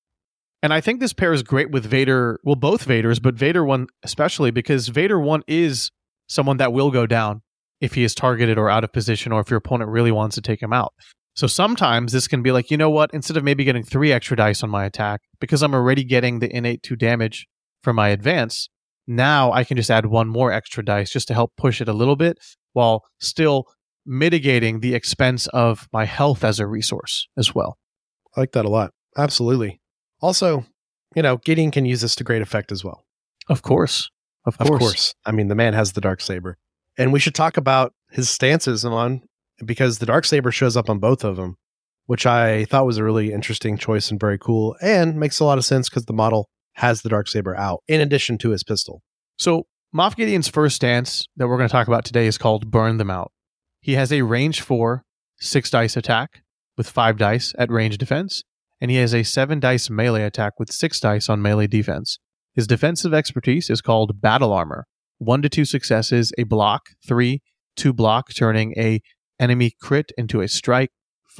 And I think this pairs great with Vader, well, both Vaders, but Vader 1 especially, because Vader 1 is someone that will go down if he is targeted or out of position, or if your opponent really wants to take him out. So sometimes this can be like, you know what, instead of maybe getting 3 extra dice on my attack, because I'm already getting the innate 2 damage from my advance, now I can just add 1 more extra dice just to help push it a little bit, while still mitigating the expense of my health as a resource as well. I like that a lot. Absolutely. Also, Gideon can use this to great effect as well. Of course. Of course. I mean, the man has the Darksaber. And we should talk about his stances on, because the Darksaber shows up on both of them, which I thought was a really interesting choice and very cool, and makes a lot of sense because the model has the Darksaber out, in addition to his pistol. So, Moff Gideon's first stance that we're going to talk about today is called Burn Them Out. He has a range 4, 6 dice attack with 5 dice at range defense, and he has a 7 dice melee attack with 6 dice on melee defense. His defensive expertise is called Battle Armor. 1 to 2 successes, a block. 3, 2 block, turning a enemy crit into a strike.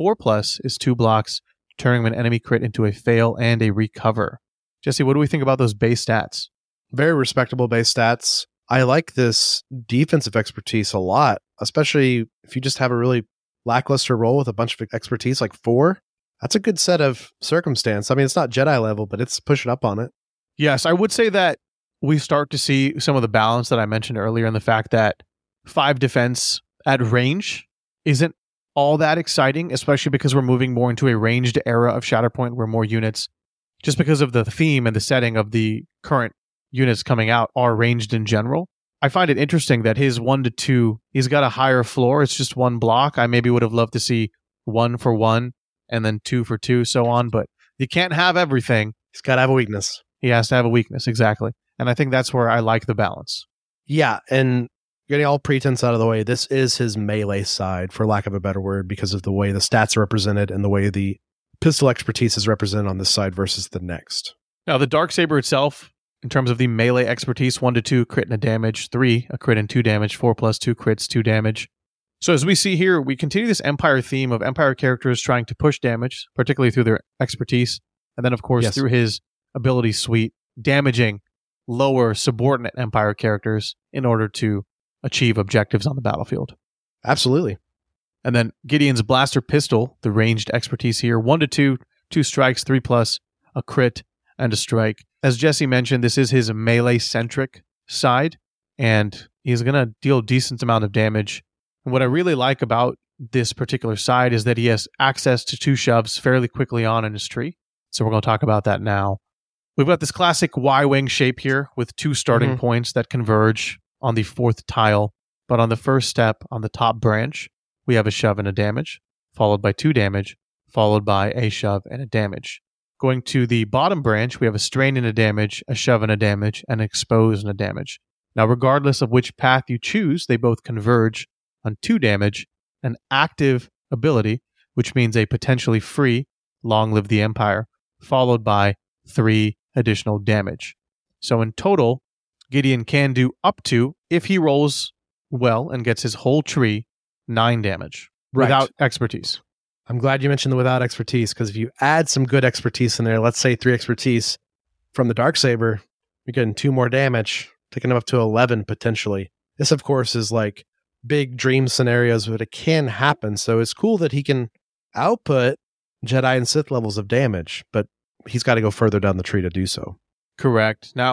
4+ is 2 blocks, turning an enemy crit into a fail and a recover. Jesse, what do we think about those base stats? Very respectable base stats. I like this defensive expertise a lot, especially if you just have a really lackluster roll with a bunch of expertise like 4. That's a good set of circumstance. I mean, it's not Jedi level, but it's pushing up on it. Yes, I would say that we start to see some of the balance that I mentioned earlier in the fact that 5 defense at range isn't all that exciting, especially because we're moving more into a ranged era of Shatterpoint where more units, just because of the theme and the setting of the current units coming out, are ranged in general. I find it interesting that his 1 to 2, he's got a higher floor. It's just 1 block. I maybe would have loved to see 1 for 1 and then 2 for 2, so on, but you can't have everything. He's got to have a weakness. He has to have a weakness, exactly. And I think that's where I like the balance. Yeah, and getting all pretense out of the way, this is his melee side, for lack of a better word, because of the way the stats are represented and the way the pistol expertise is represented on this side versus the next. Now, the Darksaber itself, in terms of the melee expertise, 1 to 2 crit and a damage, 3 a crit and 2 damage, 4 plus 2 crits, 2 damage. So as we see here, we continue this Empire theme of Empire characters trying to push damage, particularly through their expertise, and then of course through his ability suite, damaging lower subordinate Empire characters in order to achieve objectives on the battlefield. Absolutely. And then Gideon's blaster pistol, the ranged expertise here, 1 to 2, 2 strikes, 3 plus, a crit, and a strike. As Jesse mentioned, this is his melee-centric side, and he's going to deal a decent amount of damage. And what I really like about this particular side is that he has access to 2 shoves fairly quickly on in his tree. So we're going to talk about that now. We've got this classic Y-wing shape here with 2 starting points that converge on the 4th tile. But on the first step, on the top branch, we have a shove and a damage, followed by 2 damage, followed by a shove and a damage. Going to the bottom branch, we have a strain and a damage, a shove and a damage, and an expose and a damage. Now, regardless of which path you choose, they both converge on 2 damage, an active ability, which means a potentially free Long Live the Empire, followed by 3 additional damage. So in total, Gideon can do up to, if he rolls well and gets his whole tree, 9 damage without expertise. I'm glad you mentioned the without expertise, because if you add some good expertise in there, let's say 3 expertise from the Darksaber, you're getting 2 more damage, taking them up to 11 potentially. This, of course, is like big dream scenarios, but it can happen. So it's cool that he can output Jedi and Sith levels of damage, but he's got to go further down the tree to do so. Correct. Now,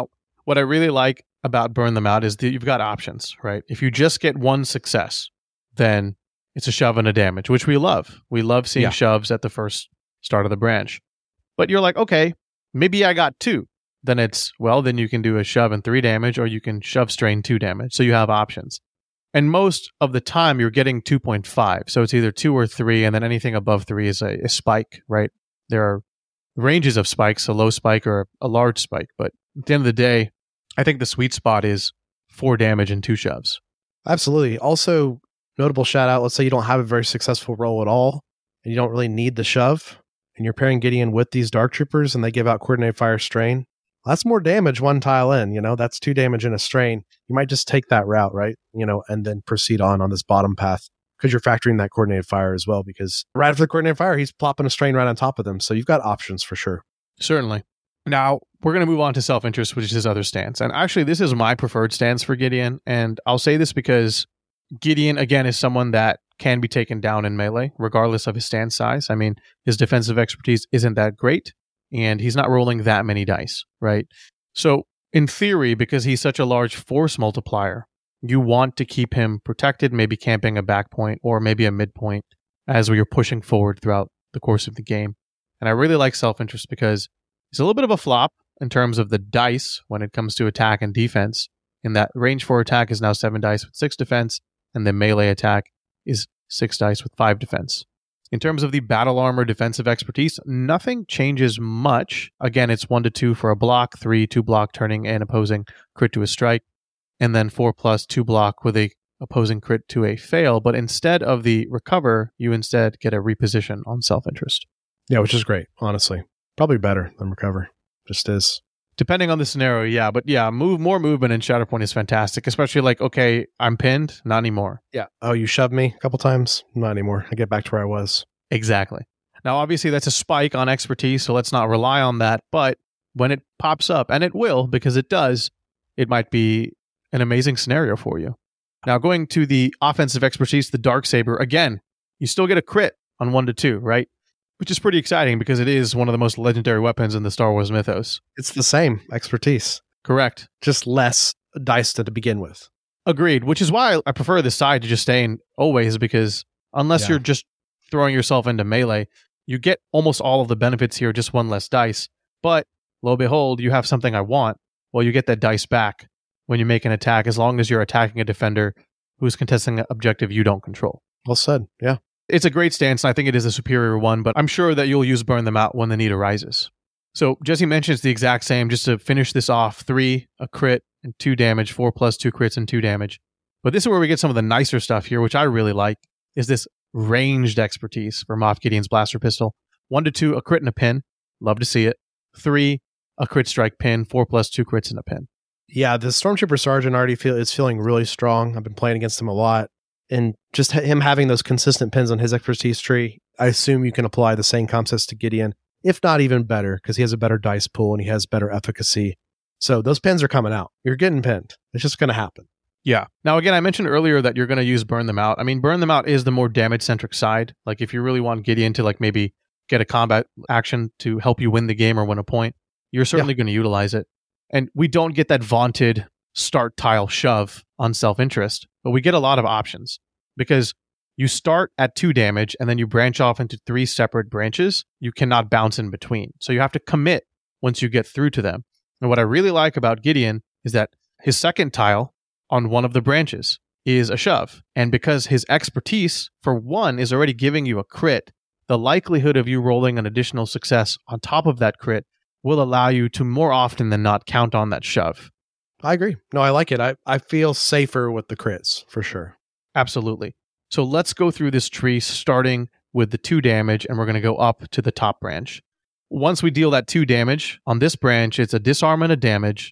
What I really like about Burn Them Out is that you've got options, right? If you just get one success, then it's a shove and a damage, which we love. We love seeing shoves at the first start of the branch. But you're like, okay, maybe I got 2. Then then you can do a shove and 3 damage, or you can shove strain 2 damage. So you have options. And most of the time you're getting 2.5. So it's either 2 or 3, and then anything above 3 is a spike, right? There are ranges of spikes, a low spike or a large spike. But at the end of the day, I think the sweet spot is 4 damage and 2 shoves. Absolutely. Also, notable shout out, let's say you don't have a very successful roll at all, and you don't really need the shove, and you're pairing Gideon with these Dark Troopers, and they give out Coordinated Fire Strain. That's more damage one tile in, that's 2 damage in a strain. You might just take that route, right? And then proceed on this bottom path, because you're factoring that Coordinated Fire as well, because right after the Coordinated Fire, he's plopping a strain right on top of them. So you've got options for sure. Certainly. Now, we're going to move on to Self-Interest, which is his other stance. And actually, this is my preferred stance for Gideon. And I'll say this because Gideon, again, is someone that can be taken down in melee, regardless of his stance size. I mean, his defensive expertise isn't that great, and he's not rolling that many dice, right? So, in theory, because he's such a large force multiplier, you want to keep him protected, maybe camping a back point or maybe a midpoint as we are pushing forward throughout the course of the game. And I really like Self-Interest because he's a little bit of a flop in terms of the dice when it comes to attack and defense. In that range 4 attack is now 7 dice with 6 defense, and the melee attack is 6 dice with 5 defense. In terms of the battle armor defensive expertise, nothing changes much. Again, it's 1 to 2 for a block, 3, 2 block turning an opposing crit to a strike, and then 4+ 2 block with a opposing crit to a fail. But instead of the recover, you instead get a reposition on Self-Interest. Yeah, which is great, honestly. Probably better than recover. Just is. Depending on the scenario, yeah. But yeah, more movement in Shatterpoint is fantastic, especially like, okay, I'm pinned, not anymore. Yeah. Oh, you shoved me a couple times? Not anymore. I get back to where I was. Exactly. Now, obviously, that's a spike on expertise, so let's not rely on that. But when it pops up, and it will, because it does, it might be an amazing scenario for you. Now, going to the offensive expertise, the Darksaber, again, you still get a crit on 1 to 2, right? Which is pretty exciting because it is one of the most legendary weapons in the Star Wars mythos. It's the same expertise. Correct. Just less dice to begin with. Agreed, which is why I prefer this side to just staying always, because unless you're just throwing yourself into melee, you get almost all of the benefits here, just 1 less dice. But, lo and behold, you have something I want. Well, you get that dice back when you make an attack, as long as you're attacking a defender who's contesting an objective you don't control. Well said, yeah. It's a great stance, and I think it is a superior one, but I'm sure that you'll use Burn Them Out when the need arises. So Jesse mentions the exact same, just to finish this off, 3, a crit, and 2 damage, 4+ 2 crits and 2 damage. But this is where we get some of the nicer stuff here, which I really like, is this ranged expertise for Moff Gideon's blaster pistol. 1 to 2, a crit and a pin. Love to see it. 3, a crit strike pin, 4+ 2 crits and a pin. Yeah, the Stormtrooper Sergeant already is feeling really strong. I've been playing against him a lot. And just him having those consistent pins on his expertise tree, I assume you can apply the same concepts to Gideon, if not even better, because he has a better dice pool and he has better efficacy. So those pins are coming out. You're getting pinned. It's just going to happen. Yeah. Now, again, I mentioned earlier that you're going to use Burn Them Out. I mean, Burn Them Out is the more damage-centric side. Like, if you really want Gideon to, like, maybe get a combat action to help you win the game or win a point, you're certainly going to utilize it. And we don't get that vaunted start tile shove on Self-Interest, but we get a lot of options because you start at 2 damage and then you branch off into 3 separate branches. You cannot bounce in between. So you have to commit once you get through to them. And what I really like about Gideon is that his second tile on one of the branches is a shove. And because his expertise, for 1, is already giving you a crit, the likelihood of you rolling an additional success on top of that crit will allow you to more often than not count on that shove. I agree. No, I like it. I feel safer with the crits, for sure. Absolutely. So let's go through this tree, starting with the 2 damage, and we're going to go up to the top branch. Once we deal that 2 damage, on this branch, it's a disarm and a damage,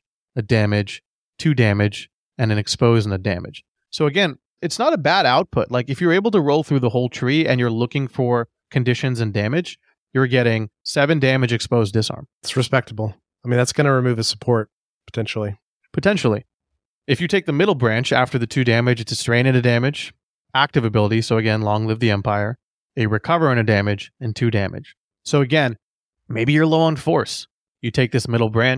2 damage, and an expose and a damage. So again, it's not a bad output. Like, if you're able to roll through the whole tree and you're looking for conditions and damage, you're getting 7 damage, expose, disarm. It's respectable. I mean, that's going to remove a support, potentially. Potentially. If you take the middle branch after the 2 damage, it's a strain and a damage, active ability, so again, long live the Empire, a recover and a damage, and 2 damage. So again, maybe you're low on force. You take this middle branch,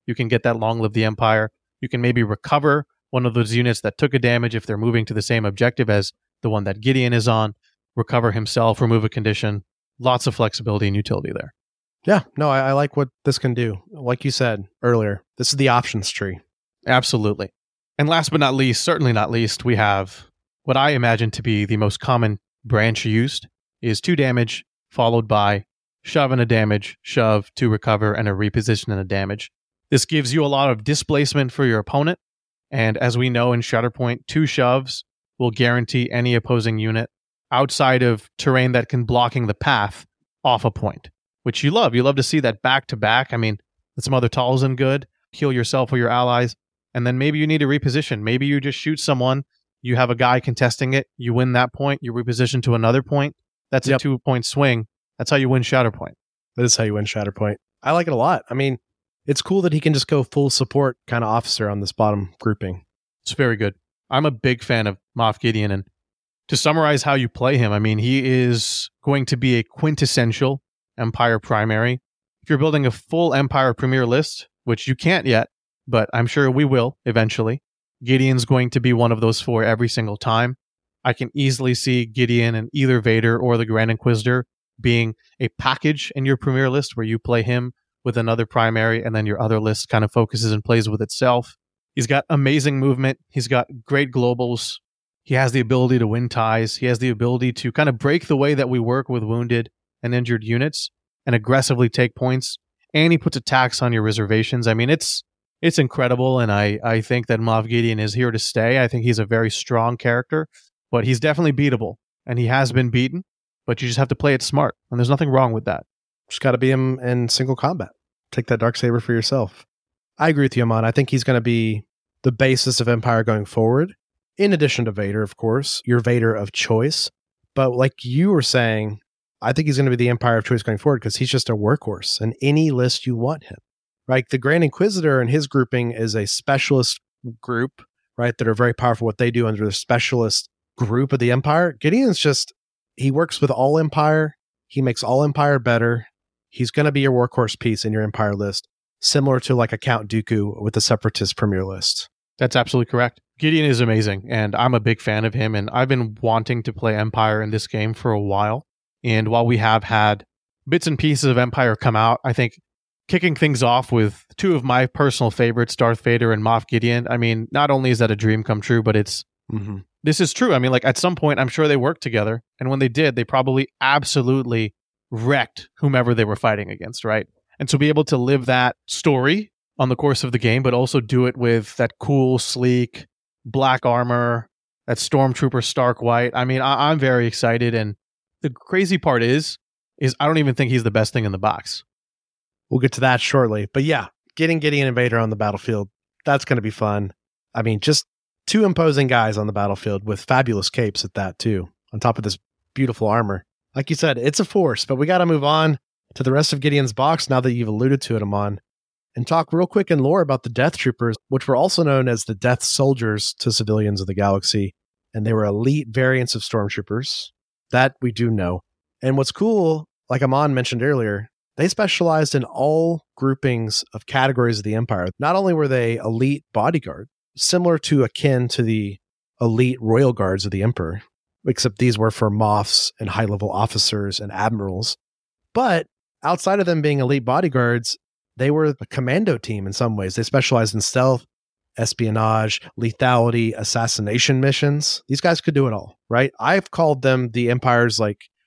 You can get that long live the Empire. You can maybe recover one of those units that took a damage if they're moving to the same objective as the one that Gideon is on. Recover himself, remove a condition. Lots of flexibility and utility there. Yeah, no, I like what this can do. Like you said earlier, this is the options tree. Absolutely. And last but not least, certainly not least, we have what I imagine to be the most common branch used is 2 damage followed by shove and a damage, shove, 2 recover, and a reposition and a damage. This gives you a lot of displacement for your opponent. And as we know in Shatterpoint, 2 shoves will guarantee any opposing unit outside of terrain that can blocking the path off a point, which you love. You love to see that back to back. I mean, some other Talzin good, heal yourself or your allies. And then maybe you need to reposition. Maybe you just shoot someone. You have a guy contesting it. You win that point. You reposition to another point. That's a 2-point swing. That's how you win Shatterpoint. That is how you win Shatterpoint. I like it a lot. I mean, it's cool that he can just go full support kind of officer on this bottom grouping. It's very good. I'm a big fan of Moff Gideon. And to summarize how you play him, I mean, he is going to be a quintessential Empire primary. If you're building a full Empire Premier list, which you can't yet, but I'm sure we will eventually, Gideon's going to be one of those 4 every single time. I can easily see Gideon and either Vader or the Grand Inquisitor being a package in your Premier list where you play him with another primary and then your other list kind of focuses and plays with itself. He's got amazing movement. He's got great globals. He has the ability to win ties. He has the ability to kind of break the way that we work with wounded and injured units and aggressively take points. And he puts attacks on your reservations. I mean, it's incredible. And I think that Moff Gideon is here to stay. I think he's a very strong character, but he's definitely beatable. And he has been beaten, but you just have to play it smart. And there's nothing wrong with that. Just got to be him in single combat. Take that Darksaber for yourself. I agree with you, Amon. I think he's going to be the basis of Empire going forward. In addition to Vader, of course, your Vader of choice. But like you were saying, I think he's going to be the Empire of choice going forward because he's just a workhorse in any list you want him. Right? The Grand Inquisitor and his grouping is a specialist group, right? That are very powerful what they do under the specialist group of the Empire. Gideon's just, he works with all Empire. He makes all Empire better. He's going to be your workhorse piece in your Empire list, similar to like a Count Dooku with the Separatist Premier list. That's absolutely correct. Gideon is amazing, and I'm a big fan of him, and I've been wanting to play Empire in this game for a while. And while we have had bits and pieces of Empire come out, I think kicking things off with 2 of my personal favorites, Darth Vader and Moff Gideon, I mean, not only is that a dream come true, but it's this is true. I mean, like at some point, I'm sure they worked together, and when they did, they probably absolutely wrecked whomever they were fighting against, right? And to be able to live that story on the course of the game, but also do it with that cool, sleek, black armor, that Stormtrooper stark white. I mean, I'm very excited. And the crazy part is I don't even think he's the best thing in the box. We'll get to that shortly. But yeah, getting Gideon and Vader on the battlefield, that's going to be fun. I mean, just 2 imposing guys on the battlefield with fabulous capes at that too, on top of this beautiful armor. Like you said, it's a force, but we got to move on to the rest of Gideon's box now that you've alluded to it, Amon, and talk real quick in lore about the Death Troopers, which were also known as the Death Soldiers to civilians of the galaxy. And they were elite variants of Stormtroopers. That we do know. And what's cool, like Amon mentioned earlier, they specialized in all groupings of categories of the Empire. Not only were they elite bodyguard, similar to akin to the elite royal guards of the Emperor, except these were for Moffs and high-level officers and admirals. But outside of them being elite bodyguards, they were a commando team in some ways. They specialized in stealth, espionage, lethality, assassination missions. These guys could do it all, right? I've called them the Empire's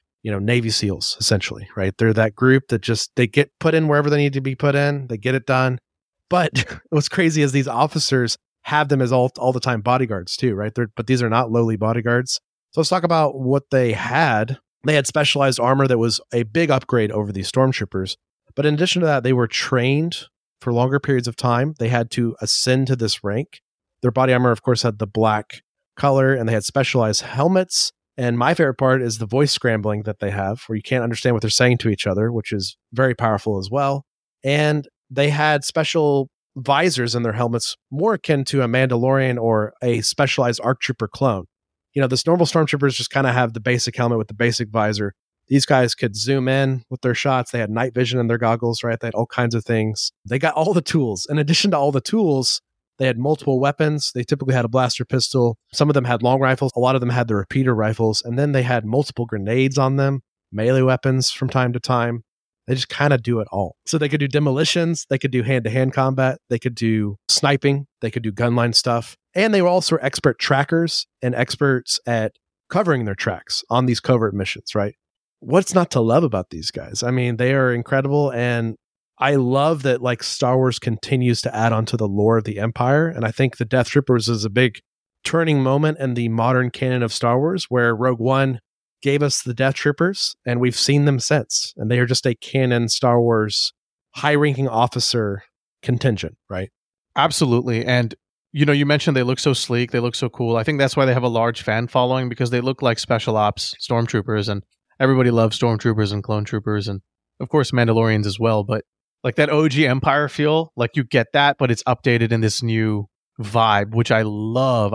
Navy SEALs, essentially, right? They're that group that just, they get put in wherever they need to be put in. They get it done. But what's crazy is these officers have them as all the time bodyguards too, right? But these are not lowly bodyguards. So let's talk about what they had. They had specialized armor that was a big upgrade over these Stormtroopers. But in addition to that, they were trained for longer periods of time. They had to ascend to this rank. Their body armor, of course, had the black color, and they had specialized helmets. And my favorite part is the voice scrambling that they have, where you can't understand what they're saying to each other, which is very powerful as well. And they had special visors in their helmets, more akin to a Mandalorian or a specialized ARC Trooper clone. This normal Stormtroopers just kind of have the basic helmet with the basic visor. These guys could zoom in with their shots. They had night vision in their goggles, right? They had all kinds of things. They got all the tools. In addition to all the tools, they had multiple weapons. They typically had a blaster pistol. Some of them had long rifles. A lot of them had the repeater rifles. And then they had multiple grenades on them, melee weapons from time to time. They just kind of do it all. So they could do demolitions. They could do hand-to-hand combat. They could do sniping. They could do gunline stuff. And they were also expert trackers and experts at covering their tracks on these covert missions, right? What's not to love about these guys? I mean, they are incredible. And I love that like Star Wars continues to add on to the lore of the Empire. And I think the Death Troopers is a big turning moment in the modern canon of Star Wars, where Rogue One gave us the Death Troopers, and we've seen them since. And they are just a canon Star Wars high-ranking officer contingent, right? Absolutely. And, you know, you mentioned they look so sleek, they look so cool. I think that's why they have a large fan following, because they look like special ops stormtroopers, and everybody loves stormtroopers and clone troopers, and of course Mandalorians as well. But like that OG Empire feel, like you get that, but it's updated in this new vibe, which I love.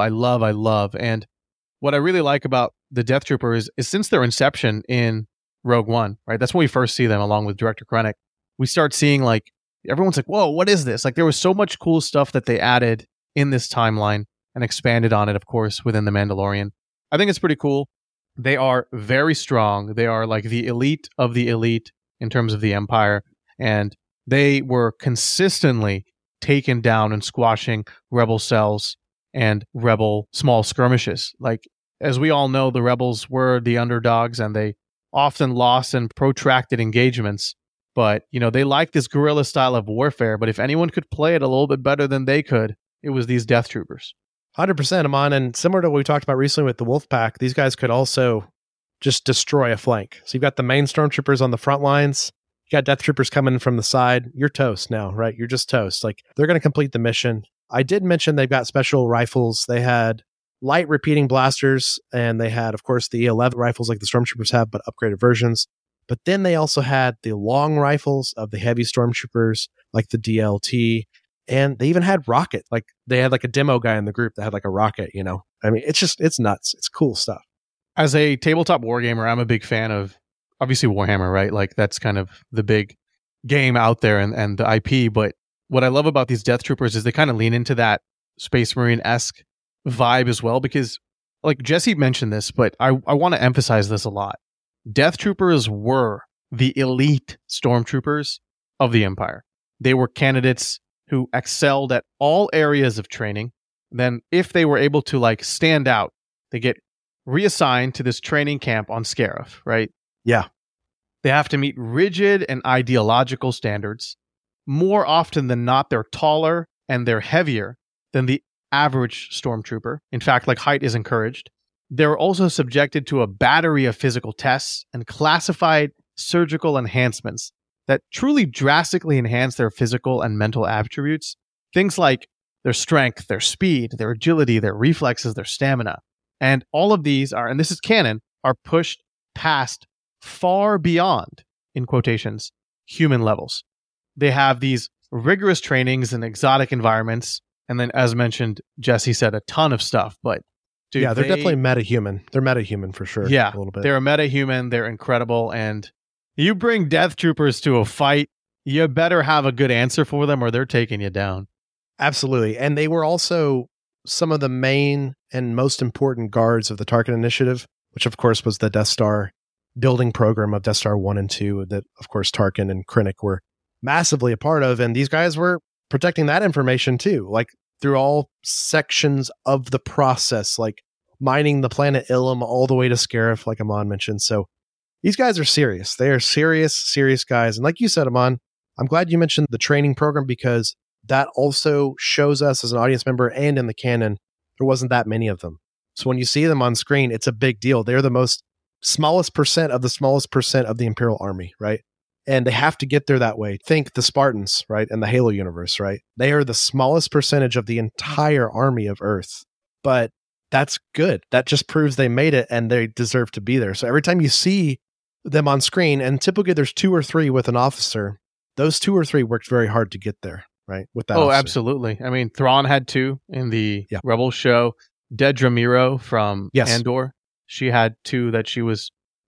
And what I really like about the Death Troopers is since their inception in Rogue One, right? That's when we first see them along with Director Krennic. We start seeing like, everyone's like, whoa, what is this? Like there was so much cool stuff that they added in this timeline and expanded on it, of course, within The Mandalorian. I think it's pretty cool. They are very strong. They are like the elite of the elite in terms of the Empire. And they were consistently taken down and squashing Rebel cells and Rebel small skirmishes. Like, as we all know, the Rebels were the underdogs and they often lost in protracted engagements. But, you know, they liked this guerrilla style of warfare. But if anyone could play it a little bit better than they could, it was these Death Troopers. 100%, Amon. And similar to what we talked about recently with the Wolf Pack, these guys could also just destroy a flank. So you've got the main stormtroopers on the front lines. You got Death Troopers coming from the side. You're toast now, right? You're just toast. Like, they're going to complete the mission. I did mention they've got special rifles. They had light repeating blasters, and they had, of course, the E11 rifles like the stormtroopers have, but upgraded versions. But then they also had the long rifles of the heavy stormtroopers, like the DLT, and they even had rocket. Like, they had like a demo guy in the group that had like a rocket, you know? I mean, it's nuts. It's cool stuff. As a tabletop wargamer, I'm a big fan of, obviously, Warhammer, right? Like, that's kind of the big game out there and the IP. But what I love about these Death Troopers is they kind of lean into that Space Marine-esque vibe as well, because, like, Jesse mentioned this, but I want to emphasize this a lot. Death Troopers were the elite stormtroopers of the Empire. They were candidates who excelled at all areas of training. Then, if they were able to, like, stand out, they get reassigned to this training camp on Scarif, right? Yeah. They have to meet rigid and ideological standards. More often than not, they're taller and they're heavier than the average stormtrooper. In fact, like, height is encouraged. They're also subjected to a battery of physical tests and classified surgical enhancements that truly drastically enhance their physical and mental attributes. Things like their strength, their speed, their agility, their reflexes, their stamina. And all of these are, and this is canon, are pushed past far beyond, in quotations, human levels. They have these rigorous trainings in exotic environments. And then, as mentioned, Jesse said a ton of stuff, but dude, yeah, they're definitely metahuman. They're metahuman for sure. Yeah, a little bit. They're a metahuman. They're incredible. And you bring Death Troopers to a fight, you better have a good answer for them or they're taking you down. Absolutely. And they were also some of the main and most important guards of the Tarkin Initiative, which of course was the Death Star building program of Death Star 1 and 2 that, of course, Tarkin and Krennic were massively a part of. And these guys were protecting that information too, like through all sections of the process, like mining the planet Ilum all the way to Scarif, like Amon mentioned. So these guys are serious. They are serious guys. And like you said, Amon, I'm glad you mentioned the training program, because that also shows us as an audience member and in the canon, there wasn't that many of them. So when you see them on screen, it's a big deal. They're the smallest percent of the smallest percent of the Imperial Army, right? And they have to get there that way. Think the Spartans, right? And the Halo universe, right? They are the smallest percentage of the entire army of Earth. But that's good. That just proves they made it and they deserve to be there. So every time you see them on screen, and typically there's 2 or 3 with an officer, those 2 or 3 worked very hard to get there, right? With that. Oh, officer. Absolutely. I mean, Thrawn had 2 in the Rebel show. Dedra Meero from Andor, she had 2 that she was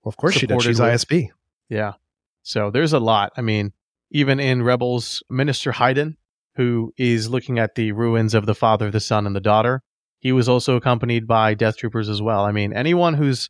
Well, of course she did. supported She's with. ISB. Yeah. So there's a lot. I mean, even in Rebels, Minister Haydn, who is looking at the ruins of the father, the son, and the daughter, he was also accompanied by Death Troopers as well. I mean, anyone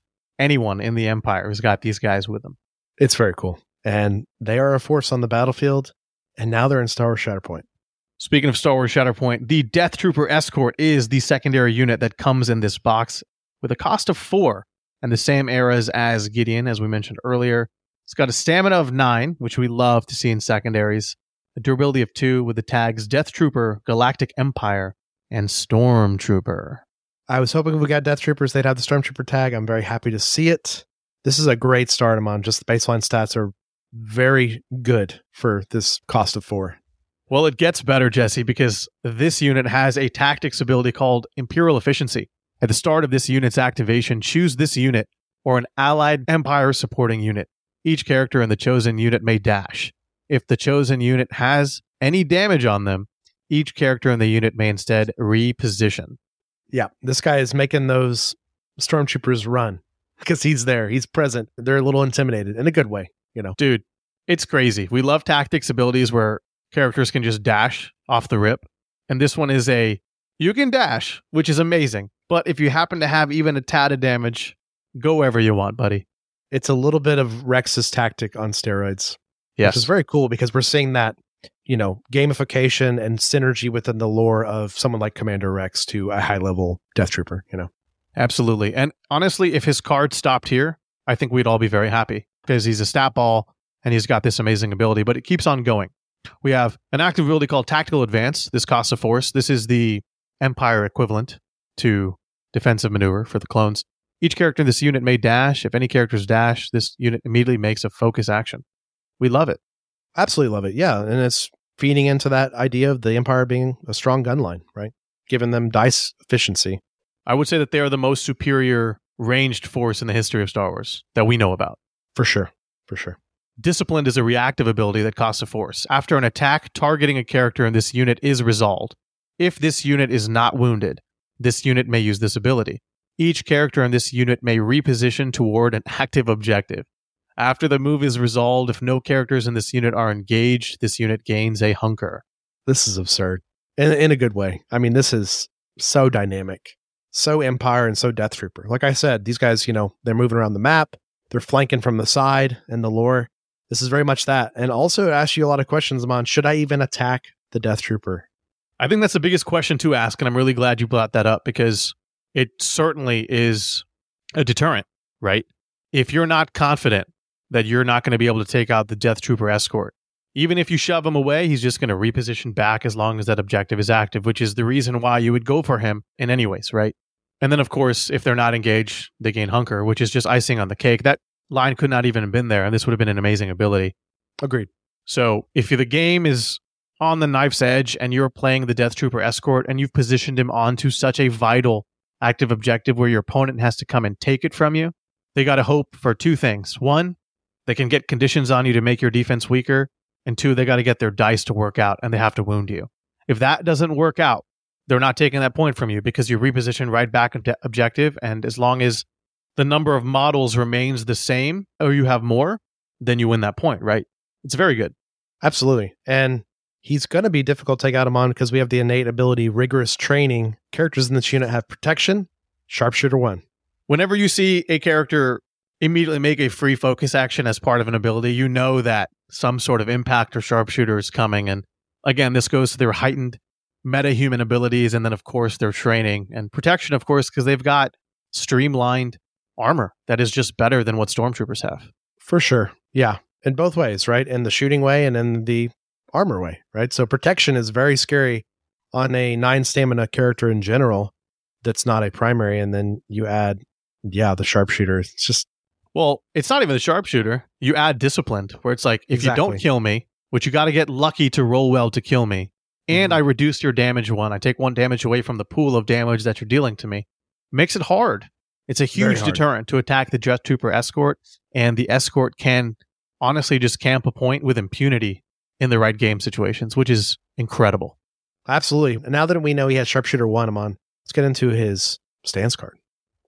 in the Empire has got these guys with them. It's very cool. And they are a force on the battlefield, and now they're in Star Wars Shatterpoint. Speaking of Star Wars Shatterpoint, the Death Trooper Escort is the secondary unit that comes in this box with a cost of 4 and the same eras as Gideon, as we mentioned earlier. It's got a stamina of 9, which we love to see in secondaries, a durability of 2 with the tags Death Trooper, Galactic Empire, and Stormtrooper. I was hoping if we got Death Troopers, they'd have the Stormtrooper tag. I'm very happy to see it. This is a great start, Amon. Just the baseline stats are very good for this cost of 4. Well, it gets better, Jesse, because this unit has a tactics ability called Imperial Efficiency. At the start of this unit's activation, choose this unit or an allied Empire supporting unit. Each character in the chosen unit may dash. If the chosen unit has any damage on them, each character in the unit may instead reposition. Yeah, this guy is making those Stormtroopers run because he's there. He's present. They're a little intimidated in a good way, you know. Dude, it's crazy. We love tactics abilities where characters can just dash off the rip. And this one is you can dash, which is amazing. But if you happen to have even a tad of damage, go wherever you want, buddy. It's a little bit of Rex's tactic on steroids. Yes. Which is very cool because we're seeing that, you know, gamification and synergy within the lore of someone like Commander Rex to a high level Death Trooper, you know. Absolutely. And honestly, if his card stopped here, I think we'd all be very happy because he's a stat ball and he's got this amazing ability, but it keeps on going. We have an active ability called Tactical Advance. This costs a force. This is the Empire equivalent to Defensive Maneuver for the clones. Each character in this unit may dash. If any characters dash, this unit immediately makes a focus action. We love it. Absolutely love it. Yeah. And it's feeding into that idea of the Empire being a strong gun line, right? Giving them dice efficiency. I would say that they are the most superior ranged force in the history of Star Wars that we know about. For sure. For sure. Disciplined is a reactive ability that costs a force. After an attack targeting a character in this unit is resolved, if this unit is not wounded, this unit may use this ability. Each character in this unit may reposition toward an active objective. After the move is resolved, if no characters in this unit are engaged, this unit gains a hunker. This is absurd. In a good way. I mean, this is so dynamic, so Empire and so Death Trooper. Like I said, these guys, you know, they're moving around the map. They're flanking from the side in the lore. This is very much that. And also it asks you a lot of questions, Amon. Should I even attack the Death Trooper? I think that's the biggest question to ask, and I'm really glad you brought that up because it certainly is a deterrent, right? If you're not confident that you're not going to be able to take out the Death Trooper escort, even if you shove him away, he's just going to reposition back as long as that objective is active, which is the reason why you would go for him in any ways, right? And then, of course, if they're not engaged, they gain hunker, which is just icing on the cake. That line could not even have been there, and this would have been an amazing ability. Agreed. So if the game is on the knife's edge and you're playing the Death Trooper escort and you've positioned him onto such a vital active objective where your opponent has to come and take it from you, they got to hope for two things. One, they can get conditions on you to make your defense weaker. And two, they got to get their dice to work out and they have to wound you. If that doesn't work out, they're not taking that point from you because you reposition right back into objective. And as long as the number of models remains the same or you have more, then you win that point, right? It's very good. Absolutely. And he's going to be difficult to take out him on because we have the innate ability, rigorous training. Characters in this unit have protection, sharpshooter 1. Whenever you see a character immediately make a free focus action as part of an ability, you know that some sort of impact or sharpshooter is coming. And again, this goes to their heightened meta-human abilities and then, of course, their training and protection, of course, because they've got streamlined armor that is just better than what Stormtroopers have. For sure. Yeah. In both ways, right? In the shooting way and in the armor way, right? So protection is very scary on a 9 stamina character in general that's not a primary. And then you add, the sharpshooter. It's just... Well, it's not even the sharpshooter. You add disciplined, where it's like, if you don't kill me, which you got to get lucky to roll well to kill me, and I reduce your damage 1, I take 1 damage away from the pool of damage that you're dealing to me, makes it hard. It's a huge deterrent to attack the Death Trooper escort, and the escort can honestly just camp a point with impunity in the right game situations, which is incredible. Absolutely. And now that we know he has sharpshooter 1, Amon, let's get into his stance card.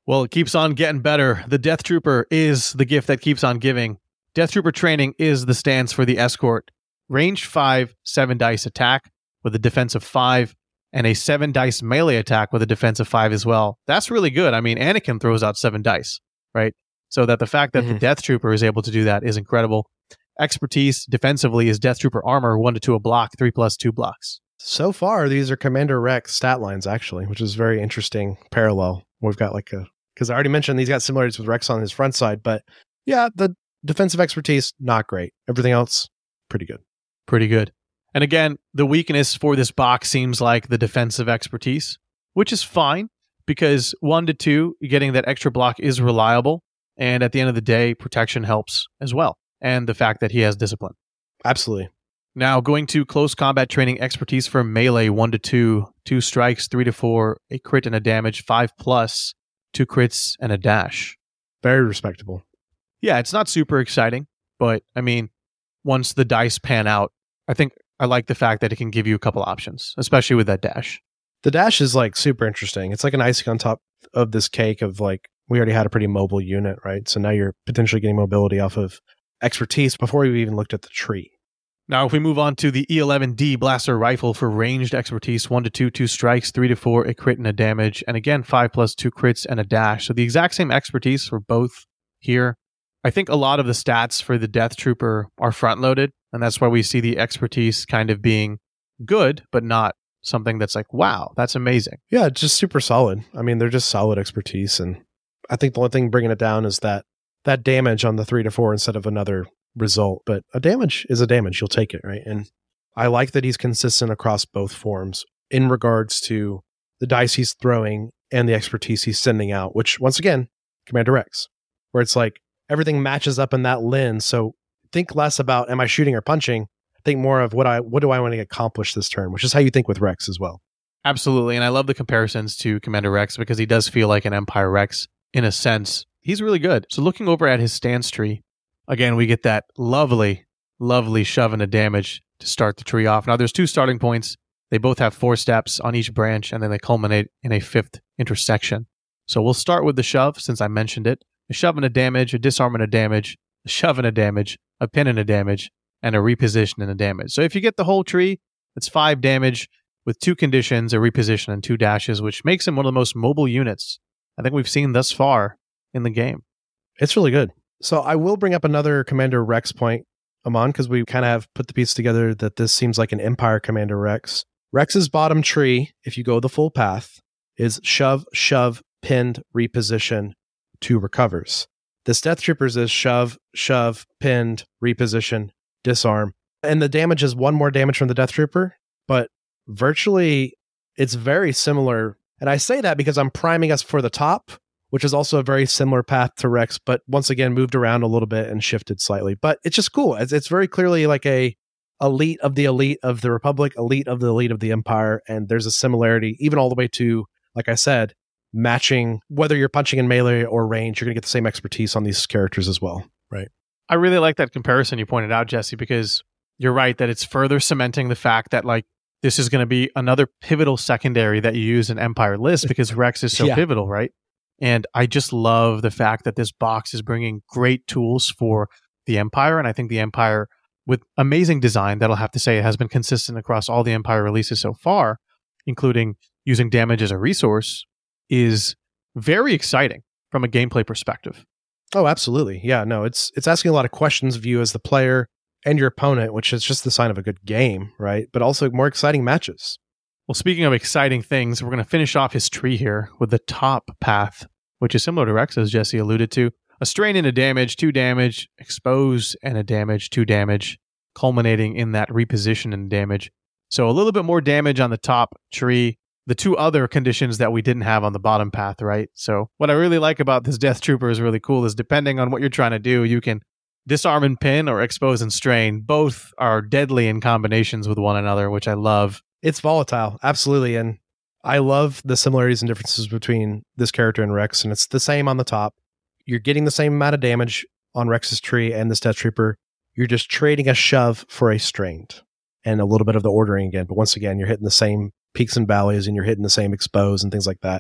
Well, it keeps on getting better. The Death Trooper is the gift that keeps on giving. Death Trooper training is the stance for the escort. Range 5, 7 dice attack with a defense of 5, and a 7 dice melee attack with a defense of 5 as well. That's really good. I mean, Anakin throws out 7 dice, right? So that the fact that the Death Trooper is able to do that is incredible. Expertise defensively is Death Trooper armor, 1-2 a block, 3+2 blocks. So far, these are Commander Rex stat lines, actually, which is very interesting parallel. We've got because I already mentioned he's got similarities with Rex on his front side, but yeah, the defensive expertise, not great. Everything else, pretty good. Pretty good. And again, the weakness for this box seems like the defensive expertise, which is fine because 1-2, getting that extra block is reliable. And at the end of the day, protection helps as well. And the fact that he has discipline. Absolutely. Now, going to close combat training expertise for melee, 1-2, 2 strikes, 3-4, a crit and a damage, 5+, 2 crits and a dash. Very respectable. Yeah, it's not super exciting, but I mean, once the dice pan out, I think I like the fact that it can give you a couple options, especially with that dash. The dash is super interesting. It's like an icing on top of this cake of we already had a pretty mobile unit, right? So now you're potentially getting mobility off of expertise before you even looked at the tree. Now, if we move on to the E11D blaster rifle for ranged expertise, 1-2, 2 strikes, 3-4, a crit and a damage, and again, 5+, 2 crits and a dash. So the exact same expertise for both here. I think a lot of the stats for the Death Trooper are front-loaded, and that's why we see the expertise kind of being good, but not something that's wow, that's amazing. Yeah, just super solid. I mean, they're just solid expertise, and I think the only thing bringing it down is that damage on the 3-4 instead of another result, but a damage is a damage. You'll take it, right? And I like that he's consistent across both forms in regards to the dice he's throwing and the expertise he's sending out, which once again, Commander Rex, where it's everything matches up in that lens. So think less about am I shooting or punching? Think more of what do I want to accomplish this turn, which is how you think with Rex as well. Absolutely. And I love the comparisons to Commander Rex because he does feel like an Empire Rex in a sense. He's really good. So looking over at his stance tree, again, we get that lovely, lovely shove and a damage to start the tree off. Now, there's 2 starting points. They both have 4 steps on each branch, and then they culminate in a 5th intersection. So we'll start with the shove, since I mentioned it. A shove and a damage, a disarm and a damage, a shove and a damage, a pin and a damage, and a reposition and a damage. So if you get the whole tree, it's 5 damage with 2 conditions, a reposition, and 2 dashes, which makes him one of the most mobile units I think we've seen thus far in the game. It's really good. So I will bring up another Commander Rex point, Amon, because we kind of have put the piece together that this seems like an Empire Commander Rex. Rex's bottom tree, if you go the full path, is shove, shove, pinned, reposition, 2 recovers. This Death Troopers is shove, shove, pinned, reposition, disarm. And the damage is 1 more damage from the Death Trooper, but virtually it's very similar. And I say that because I'm priming us for the top, which is also a very similar path to Rex, but once again moved around a little bit and shifted slightly. But it's just cool. It's very clearly like a elite of the Republic, elite of the Empire, and there's a similarity even all the way to, like I said, matching whether you're punching in melee or range, you're going to get the same expertise on these characters as well, right? I really like that comparison you pointed out, Jesse, because you're right that it's further cementing the fact that this is going to be another pivotal secondary that you use in Empire list because Rex is so pivotal, right? And I just love the fact that this box is bringing great tools for the Empire. And I think the Empire, with amazing design, that I'll have to say it has been consistent across all the Empire releases so far, including using damage as a resource, is very exciting from a gameplay perspective. Oh, absolutely. Yeah, no, it's asking a lot of questions of you as the player and your opponent, which is just the sign of a good game, right? But also more exciting matches. Well, speaking of exciting things, we're going to finish off his tree here with the top path, which is similar to Rex, as Jesse alluded to. A strain and a damage, 2 damage, expose and a damage, 2 damage, culminating in that reposition and damage. So a little bit more damage on the top tree. The 2 other conditions that we didn't have on the bottom path, right? So what I really like about this Death Trooper is really cool is depending on what you're trying to do, you can disarm and pin or expose and strain. Both are deadly in combinations with one another, which I love. It's volatile, absolutely. And I love the similarities and differences between this character and Rex, and it's the same on the top. You're getting the same amount of damage on Rex's tree and this Death Trooper. You're just trading a shove for a strained and a little bit of the ordering again. But once again, you're hitting the same peaks and valleys and you're hitting the same expose and things like that.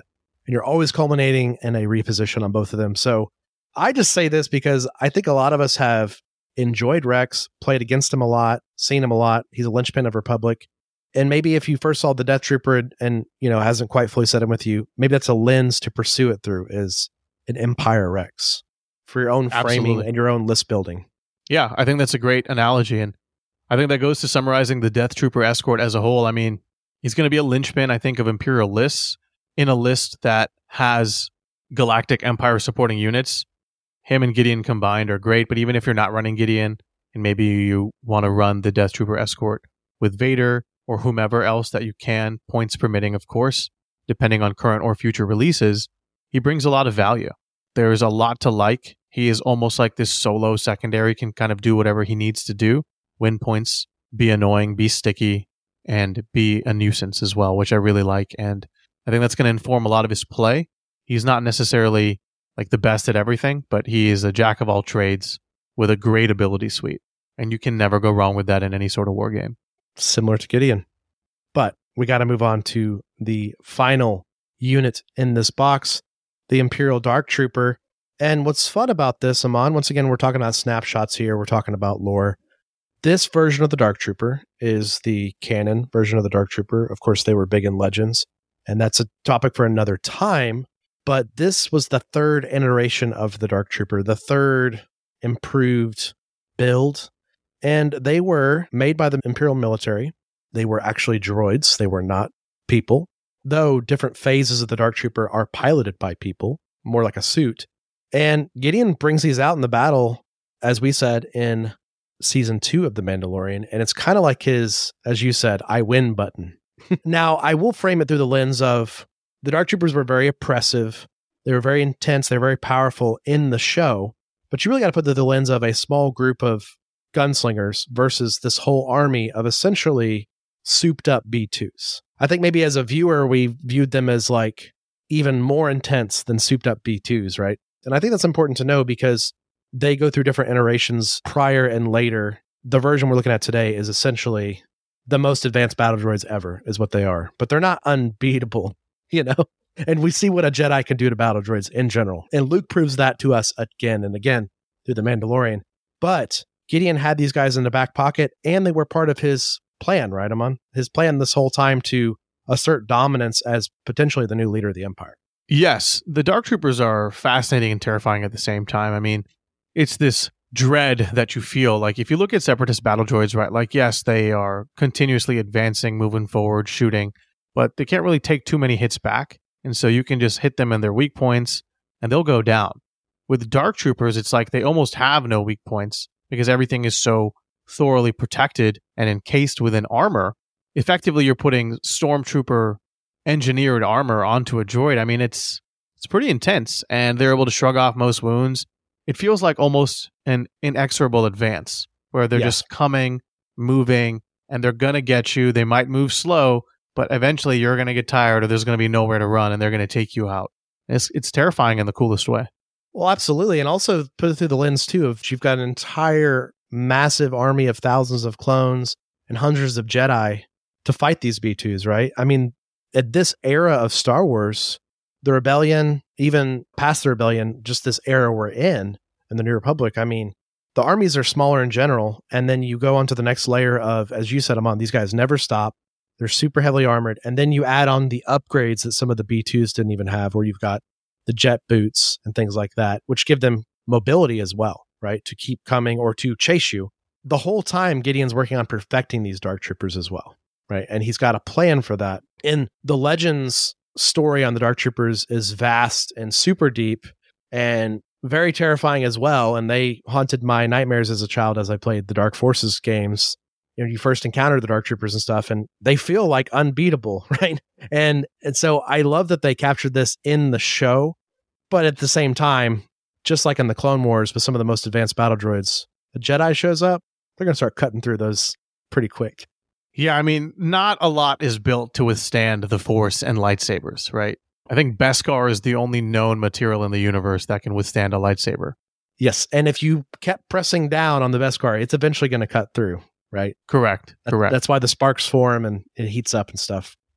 and you're always culminating in a reposition on both of them. So I just say this because I think a lot of us have enjoyed Rex, played against him a lot, seen him a lot. He's a linchpin of Republic. And maybe if you first saw the Death Trooper and hasn't quite fully set in with you, maybe that's a lens to pursue it through, is an Empire Rex for your own framing Absolutely. and your own list building. Yeah, I think that's a great analogy. And I think that goes to summarizing the Death Trooper escort as a whole. I mean, he's going to be a linchpin, I think, of Imperial lists in a list that has Galactic Empire supporting units. Him and Gideon combined are great, but even if you're not running Gideon and maybe you want to run the Death Trooper escort with Vader or whomever else that you can, points permitting, of course, depending on current or future releases, he brings a lot of value. There's a lot to like. He is almost like this solo secondary, can kind of do whatever he needs to do, win points, be annoying, be sticky, and be a nuisance as well, which I really like. And I think that's going to inform a lot of his play. He's not necessarily like the best at everything, but he is a jack of all trades with a great ability suite. And you can never go wrong with that in any sort of war game. Similar to Gideon. But we got to move on to the final unit in this box, the Imperial Dark Trooper. And what's fun about this, Amon, once again, we're talking about snapshots here. We're talking about lore. This version of the Dark Trooper is the canon version of the Dark Trooper. Of course, they were big in Legends, and that's a topic for another time. But this was the third iteration of the Dark Trooper, the third improved build. And they were made by the Imperial military. They were actually droids. They were not people, though different phases of the Dark Trooper are piloted by people, more like a suit. And Gideon brings these out in the battle, as we said, in season 2 of The Mandalorian. And it's kind of like his, as you said, I win button. Now, I will frame it through the lens of the Dark Troopers were very oppressive. They were very intense. They're very powerful in the show. But you really got to put through the lens of a small group of gunslingers versus this whole army of essentially souped up B2s. I think maybe as a viewer, we viewed them as like even more intense than souped up B2s, right? And I think that's important to know because they go through different iterations prior and later. The version we're looking at today is essentially the most advanced battle droids ever, is what they are. But they're not unbeatable, you know? And we see what a Jedi can do to battle droids in general. And Luke proves that to us again and again through The Mandalorian. But Gideon had these guys in the back pocket, and they were part of his plan, right, Amon? His plan this whole time to assert dominance as potentially the new leader of the Empire. Yes, the Dark Troopers are fascinating and terrifying at the same time. I mean, it's this dread that you feel. Like, if you look at Separatist battle droids, right, like, yes, they are continuously advancing, moving forward, shooting, but they can't really take too many hits back. And so you can just hit them in their weak points, and they'll go down. With Dark Troopers, it's like they almost have no weak points because everything is so thoroughly protected and encased within armor. Effectively, you're putting Stormtrooper engineered armor onto a droid. I mean, it's pretty intense, and they're able to shrug off most wounds. It feels like almost an inexorable advance where they're just coming, moving, and they're going to get you. They might move slow, but eventually you're going to get tired or there's going to be nowhere to run, and they're going to take you out. It's terrifying in the coolest way. Well, absolutely. And also put it through the lens, too, of you've got an entire massive army of thousands of clones and hundreds of Jedi to fight these B2s, right? I mean, at this era of Star Wars, the Rebellion, even past the Rebellion, just this era we're in the New Republic, I mean, the armies are smaller in general. And then you go on to the next layer of, as you said, Amon, these guys never stop. They're super heavily armored. And then you add on the upgrades that some of the B2s didn't even have, where you've got the jet boots and things like that, which give them mobility as well, right? To keep coming or to chase you. The whole time, Gideon's working on perfecting these Dark Troopers as well, right? And he's got a plan for that. And the Legends story on the Dark Troopers is vast and super deep and very terrifying as well. And they haunted my nightmares as a child as I played the Dark Forces games. You know, you first encounter the Dark Troopers and stuff, and they feel like unbeatable, right? And so I love that they captured this in the show, but at the same time, just like in the Clone Wars with some of the most advanced battle droids, the Jedi shows up, they're going to start cutting through those pretty quick. Yeah, I mean, not a lot is built to withstand the Force and lightsabers, right? I think Beskar is the only known material in the universe that can withstand a lightsaber. Yes, and if you kept pressing down on the Beskar, it's eventually going to cut through. Right? Correct. That's why the sparks form and it heats up and stuff.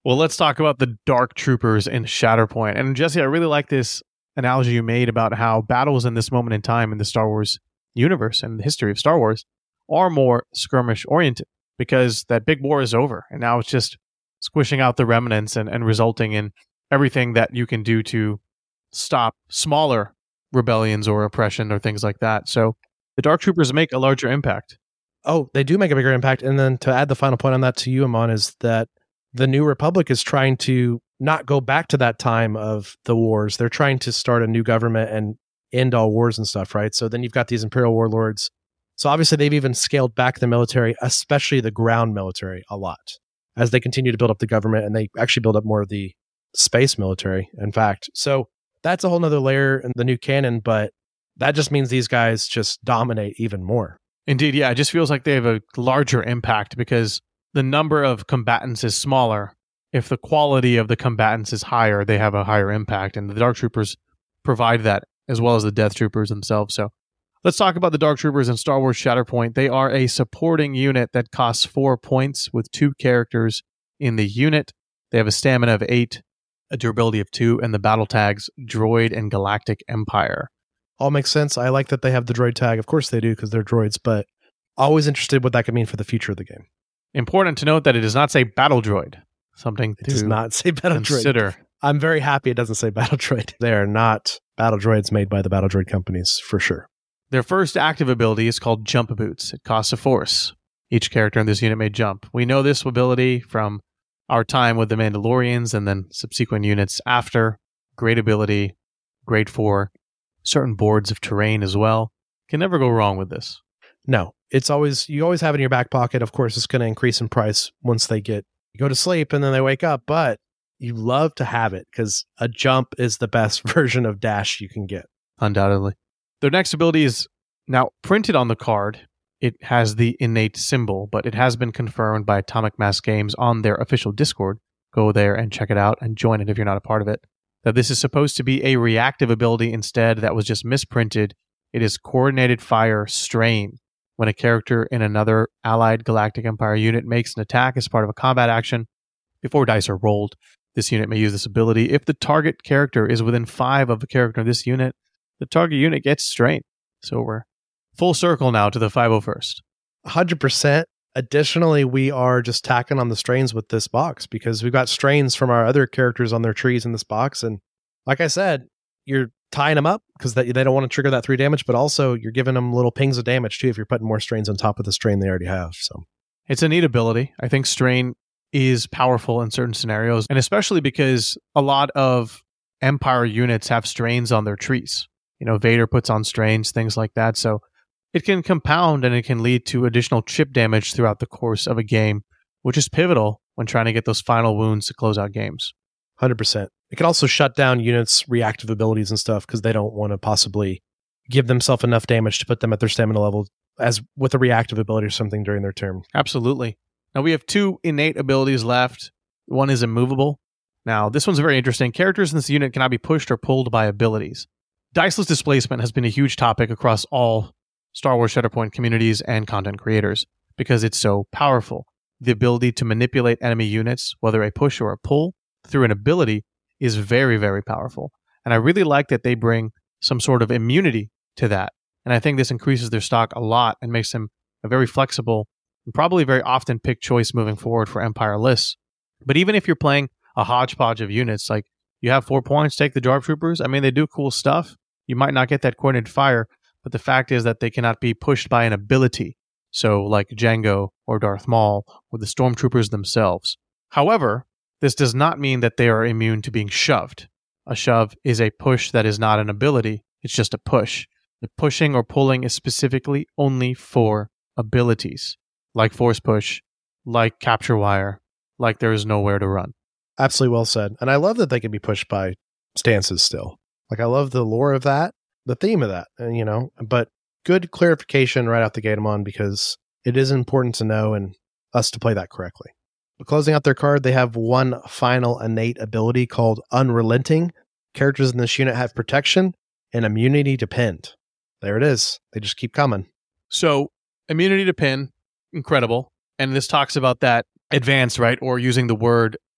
Well, let's talk about the Dark Troopers in Shatterpoint. And Jesse, I really like this analogy you made about how battles in this moment in time in the Star Wars universe and the history of Star Wars are more skirmish oriented because that big war is over. And now it's just squishing out the remnants and resulting in everything that you can do to stop smaller rebellions or oppression or things like that. So the Dark Troopers make a larger impact. Oh, they do make a bigger impact. And then to add the final point on that to you, Amon, is that the New Republic is trying to not go back to that time of the wars. They're trying to start a new government and end all wars and stuff, right? So then you've got these Imperial warlords. So obviously they've even scaled back the military, especially the ground military, a lot as they continue to build up the government, and they actually build up more of the space military, in fact. So that's a whole nother layer in the new canon, but that just means these guys just dominate even more. Indeed, yeah. It just feels like they have a larger impact because the number of combatants is smaller. If the quality of the combatants is higher, they have a higher impact, and the Dark Troopers provide that, as well as the Death Troopers themselves. So let's talk about the Dark Troopers in Star Wars Shatterpoint. They are a supporting unit that costs 4 points with 2 characters in the unit. They have a stamina of 8, a durability of 2, and the battle tags Droid and Galactic Empire. All makes sense. I like that they have the droid tag. Of course they do, because they're droids, but always interested what that could mean for the future of the game. Important to note that it does not say battle droid. Something It to does not say battle consider. droid. I'm very happy it doesn't say battle droid. They are not battle droids made by the battle droid companies, for sure. Their first active ability is called Jump Boots. It costs a force. Each character in this unit may jump. We know this ability from our time with the Mandalorians and then subsequent units after. Great ability, great for certain boards of terrain as well. Can never go wrong with this. No, you always have it in your back pocket. Of course, it's going to increase in price once they go to sleep and then they wake up, but you love to have it because a jump is the best version of dash you can get. Undoubtedly. Their next ability is now printed on the card. It has the innate symbol, but it has been confirmed by Atomic Mass Games on their official Discord. Go there and check it out and join it if you're not a part of it. That this is supposed to be a reactive ability instead that was just misprinted. It is Coordinated Fire Strain. When a character in another allied Galactic Empire unit makes an attack as part of a combat action, before dice are rolled, this unit may use this ability. If the target character is within 5 of the character in this unit, the target unit gets strained. So we're full circle now to the 501st. 100%. Additionally, we are just tacking on the strains with this box because we've got strains from our other characters on their trees in this box. And like I said, you're tying them up because they don't want to trigger that 3 damage, but also you're giving them little pings of damage too if you're putting more strains on top of the strain they already have. So it's a neat ability. I think strain is powerful in certain scenarios, and especially because a lot of Empire units have strains on their trees. You know, Vader puts on strains, things like that. So it can compound and it can lead to additional chip damage throughout the course of a game, which is pivotal when trying to get those final wounds to close out games. 100%. It can also shut down units' reactive abilities and stuff because they don't want to possibly give themselves enough damage to put them at their stamina level as with a reactive ability or something during their turn. Absolutely. Now we have 2 innate abilities left. One is immovable. Now this one's very interesting. Characters in this unit cannot be pushed or pulled by abilities. Diceless displacement has been a huge topic across all Star Wars Shatterpoint communities and content creators because it's so powerful. The ability to manipulate enemy units, whether a push or a pull, through an ability is very, very powerful. And I really like that they bring some sort of immunity to that. And I think this increases their stock a lot and makes them a very flexible and probably very often picked choice moving forward for Empire lists. But even if you're playing a hodgepodge of units, like you have 4 points, take the Dark Troopers. I mean, they do cool stuff. You might not get that coordinated fire, but the fact is that they cannot be pushed by an ability. So like Jango or Darth Maul or the Stormtroopers themselves. However, this does not mean that they are immune to being shoved. A shove is a push that is not an ability. It's just a push. The pushing or pulling is specifically only for abilities, like Force Push, like Capture Wire, like There Is Nowhere to Run. Absolutely well said. And I love that they can be pushed by stances still. Like, I love the lore of that, the theme of that, and, but good clarification right out the gate, Amon, because it is important to know and us to play that correctly. But closing out their card, they have one final innate ability called Unrelenting. Characters in this unit have protection and immunity to pinned. There it is. They just keep coming. So, immunity to pin, incredible. And this talks about that advance, right? Or using the word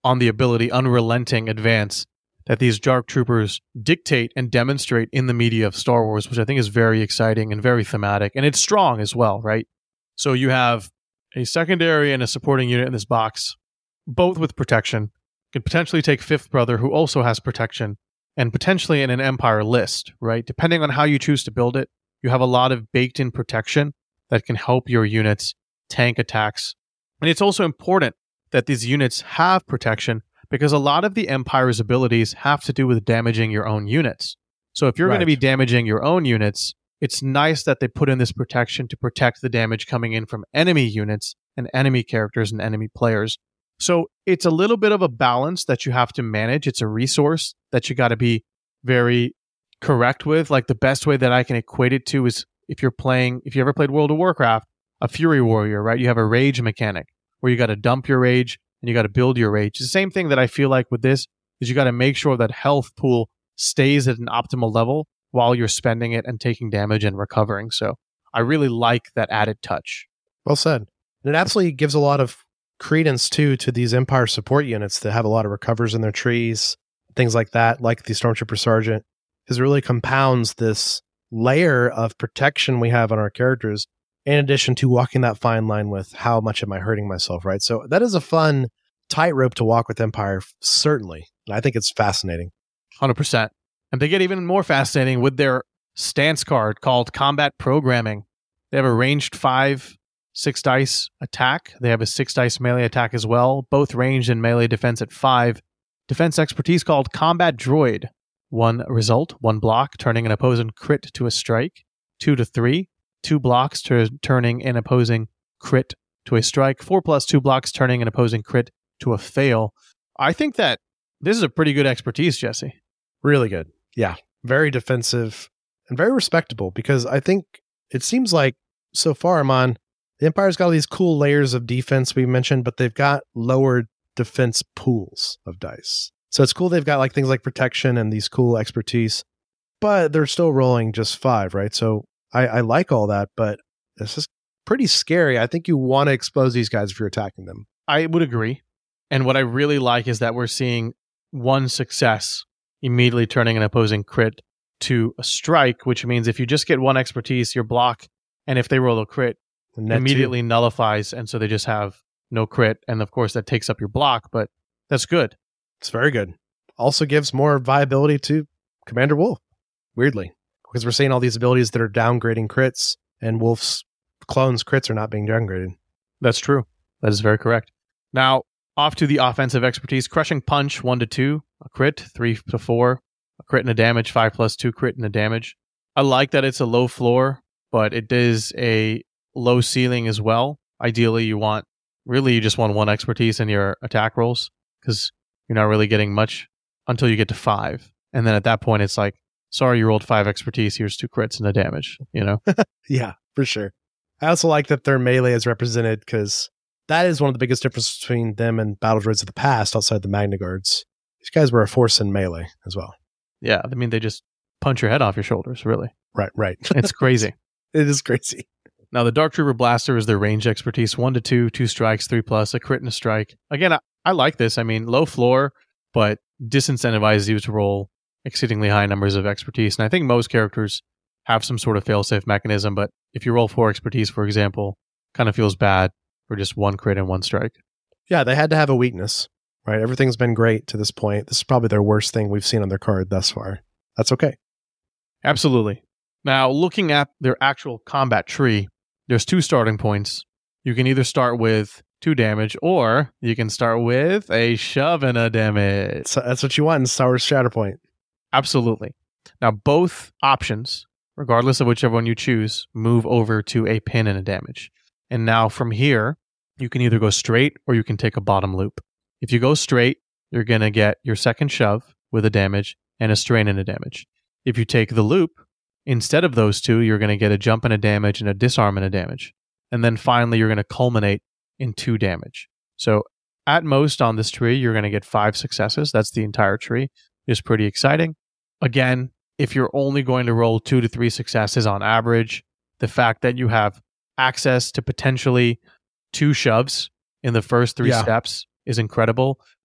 on the ability Unrelenting Advance that these Dark Troopers dictate and demonstrate in the media of Star Wars, which I think is very exciting and very thematic. And it's strong as well, right? So you have a secondary and a supporting unit in this box, both with protection. Could potentially take Fifth Brother, who also has protection, and potentially in an Empire list, right? Depending on how you choose to build it, you have a lot of baked-in protection that can help your units tank attacks. And it's also important that these units have protection because a lot of the Empire's abilities have to do with damaging your own units. So if you're going to be damaging your own units, it's nice that they put in this protection to protect the damage coming in from enemy units and enemy characters and enemy players. So it's a little bit of a balance that you have to manage. It's a resource that you got to be very correct with. Like the best way that I can equate it to is if you ever played World of Warcraft, a Fury Warrior, right? You have a rage mechanic where you got to dump your rage and you got to build your rage. The same thing that I feel like with this is you got to make sure that health pool stays at an optimal level while you're spending it and taking damage and recovering. So I really like that added touch. Well said. And it absolutely gives a lot of credence too to these Empire support units that have a lot of recovers in their trees, things like that, like the Stormtrooper Sergeant, because it really compounds this layer of protection we have on our characters, in addition to walking that fine line with how much am I hurting myself, right? So that is a fun tightrope to walk with Empire, certainly. And I think it's fascinating. 100%. And they get even more fascinating with their stance card called Combat Programming. They have a ranged 5, 6 dice attack. They have a 6 dice melee attack as well, both ranged and melee defense at 5. Defense expertise called Combat Droid. 1 result, 1 block, turning an opposing crit to a strike. 2 to 3. 2 blocks turning an opposing crit to a strike. 4+2 blocks turning an opposing crit to a fail. I think that this is a pretty good expertise, Jesse. Really good. Yeah. Very defensive and very respectable, because I think it seems like so far, Amon, the Empire's got all these cool layers of defense we mentioned, but they've got lower defense pools of dice. So it's cool they've got like things like protection and these cool expertise, but they're still rolling just 5, right? So I like all that, but this is pretty scary. I think you want to expose these guys if you're attacking them. I would agree. And what I really like is that we're seeing 1 success immediately turning an opposing crit to a strike, which means if you just get 1 expertise, your block, and if they roll a crit, immediately nullifies, and so they just have no crit. And of course, that takes up your block, but that's good. It's very good. Also gives more viability to Commander Wolffe, weirdly, because we're seeing all these abilities that are downgrading crits, and Wolff's clones' crits are not being downgraded. That's true. That is very correct. Now, off to the offensive expertise. Crushing Punch, 1 to 2, a crit, 3 to 4, a crit and a damage, 5+2 crit and a damage. I like that it's a low floor, but it is a low ceiling as well. Ideally, you just want 1 expertise in your attack rolls, because you're not really getting much until you get to 5. And then at that point, it's like, sorry, you rolled 5 expertise, here's 2 crits and a damage, you know? Yeah, for sure. I also like that their melee is represented, because that is one of the biggest differences between them and battle droids of the past outside the Magna Guards. These guys were a force in melee as well. Yeah, I mean, they just punch your head off your shoulders, really. Right. It's crazy. It is crazy. Now, the Dark Trooper Blaster is their range expertise, 1 to 2, 2 strikes, 3+, a crit and a strike. Again, I like this. I mean, low floor, but disincentivizes you to roll exceedingly high numbers of expertise. And I think most characters have some sort of failsafe mechanism, but if you roll 4 expertise, for example, kind of feels bad for just 1 crit and 1 strike. Yeah, they had to have a weakness, right? Everything's been great to this point. This is probably their worst thing we've seen on their card thus far. That's okay. Absolutely. Now, looking at their actual combat tree, there's 2 starting points. You can either start with 2 damage, or you can start with a shove and a damage. So that's what you want in Star Wars Shatterpoint. Absolutely. Now, both options, regardless of whichever one you choose, move over to a pin and a damage. And now from here, you can either go straight or you can take a bottom loop. If you go straight, you're going to get your second shove with a damage and a strain and a damage. If you take the loop, instead of those 2, you're going to get a jump and a damage and a disarm and a damage. And then finally, you're going to culminate in 2 damage. So at most on this tree, you're going to get 5 successes. That's the entire tree. It's pretty exciting. Again, if you're only going to roll 2 to 3 successes on average, the fact that you have access to potentially 2 shoves in the first 3 steps is incredible.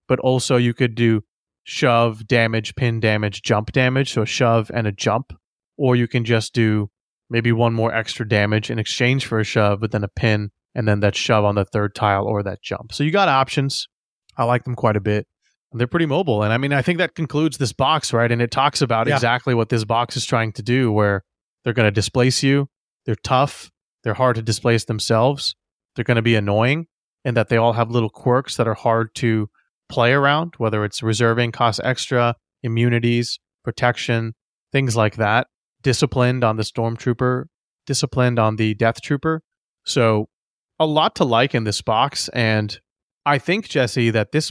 but also you could do shove, damage, pin damage, jump damage, so a shove and a jump, or you can just do maybe one more extra damage in exchange for a shove, but then a pin, and then that shove on the third tile or that jump. So you got options. I like them quite a bit. They're pretty mobile. And I mean, I think that concludes this box, right? And it talks about exactly what this box is trying to do, where they're going to displace you. They're tough. They're hard to displace themselves. They're going to be annoying, and that they all have little quirks that are hard to play around, whether it's reserving, cost extra, immunities, protection, things like that. Disciplined on the Stormtrooper, disciplined on the Death Trooper. So a lot to like in this box. And I think, Jesse, that this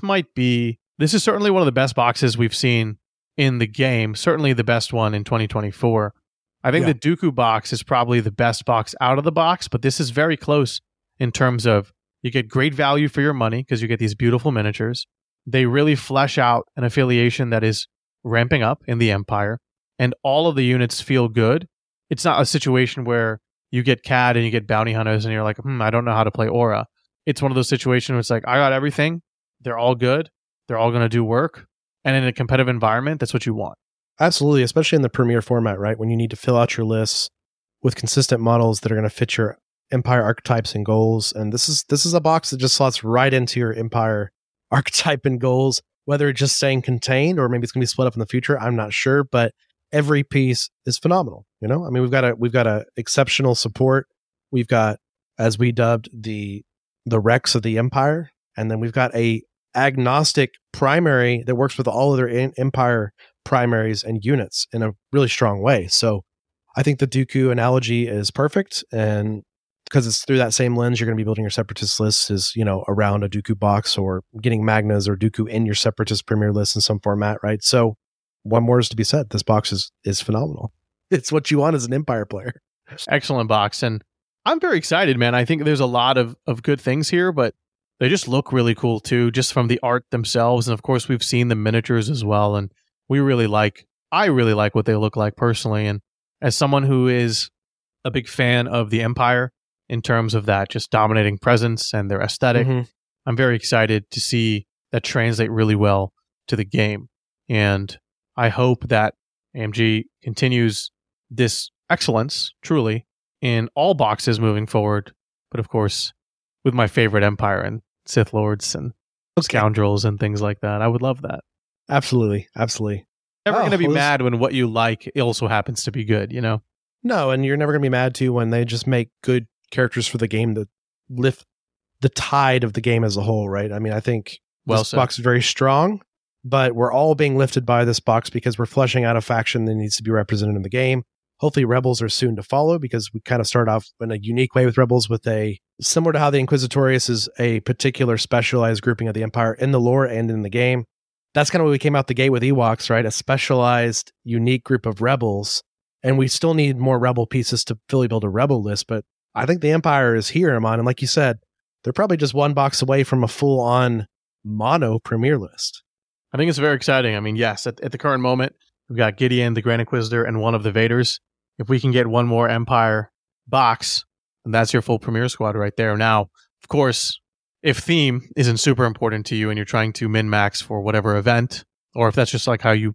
is certainly one of the best boxes we've seen in the game, certainly the best one in 2024. I think the Dooku box is probably the best box out of the box, but this is very close in terms of you get great value for your money because you get these beautiful miniatures. They really flesh out an affiliation that is ramping up in the Empire, and all of the units feel good. It's not a situation where you get CAD and you get bounty hunters and you're like, I don't know how to play Aura. It's one of those situations where it's like, I got everything. They're all good. They're all going to do work. And in a competitive environment, that's what you want. Absolutely, especially in the Premier format, right? When you need to fill out your lists with consistent models that are going to fit your Empire archetypes and goals. And this is a box that just slots right into your Empire archetype and goals, whether it's just staying contained or maybe it's going to be split up in the future. I'm not sure, but every piece is phenomenal. You know, I mean, we've got a exceptional support. We've got, as we dubbed, the Rex of the Empire, and then we've got a agnostic primary that works with all other Empire primaries and units in a really strong way. So I think the Dooku analogy is perfect, and because it's through that same lens, you're going to be building your Separatist lists is, around a Dooku box or getting Magnas or Dooku in your Separatist Premier list in some format, right? So one more is to be said. This box is phenomenal. It's what you want as an Empire player. Excellent box. And I'm very excited, man. I think there's a lot of good things here, but they just look really cool too, just from the art themselves. And of course, we've seen the miniatures as well. And I really like what they look like personally. And as someone who is a big fan of the Empire in terms of that just dominating presence and their aesthetic, I'm very excited to see that translate really well to the game. And I hope that AMG continues this excellence, truly, in all boxes moving forward. But of course, with my favorite Empire and Sith Lords and scoundrels and things like that. I would love that. Absolutely. Never going to be mad when what you like also happens to be good, you know? No, and you're never going to be mad too when they just make good characters for the game that lift the tide of the game as a whole, right? I mean, I think this box is very strong, but we're all being lifted by this box because we're fleshing out a faction that needs to be represented in the game. Hopefully Rebels are soon to follow, because we kind of start off in a unique way with Rebels, with a similar to how the Inquisitorius is a particular specialized grouping of the Empire in the lore and in the game. That's kind of what we came out the gate with Ewoks, right? A specialized, unique group of rebels. And we still need more rebel pieces to fully build a rebel list. But I think the Empire is here, Amon. And like you said, they're probably just one box away from a full-on mono Premier list. I think it's very exciting. I mean, yes, at the current moment, we've got Gideon, the Grand Inquisitor, and one of the Vaders. If we can get one more Empire box, then that's your full Premier squad right there. Now, of course, if theme isn't super important to you and you're trying to min-max for whatever event, or if that's just how you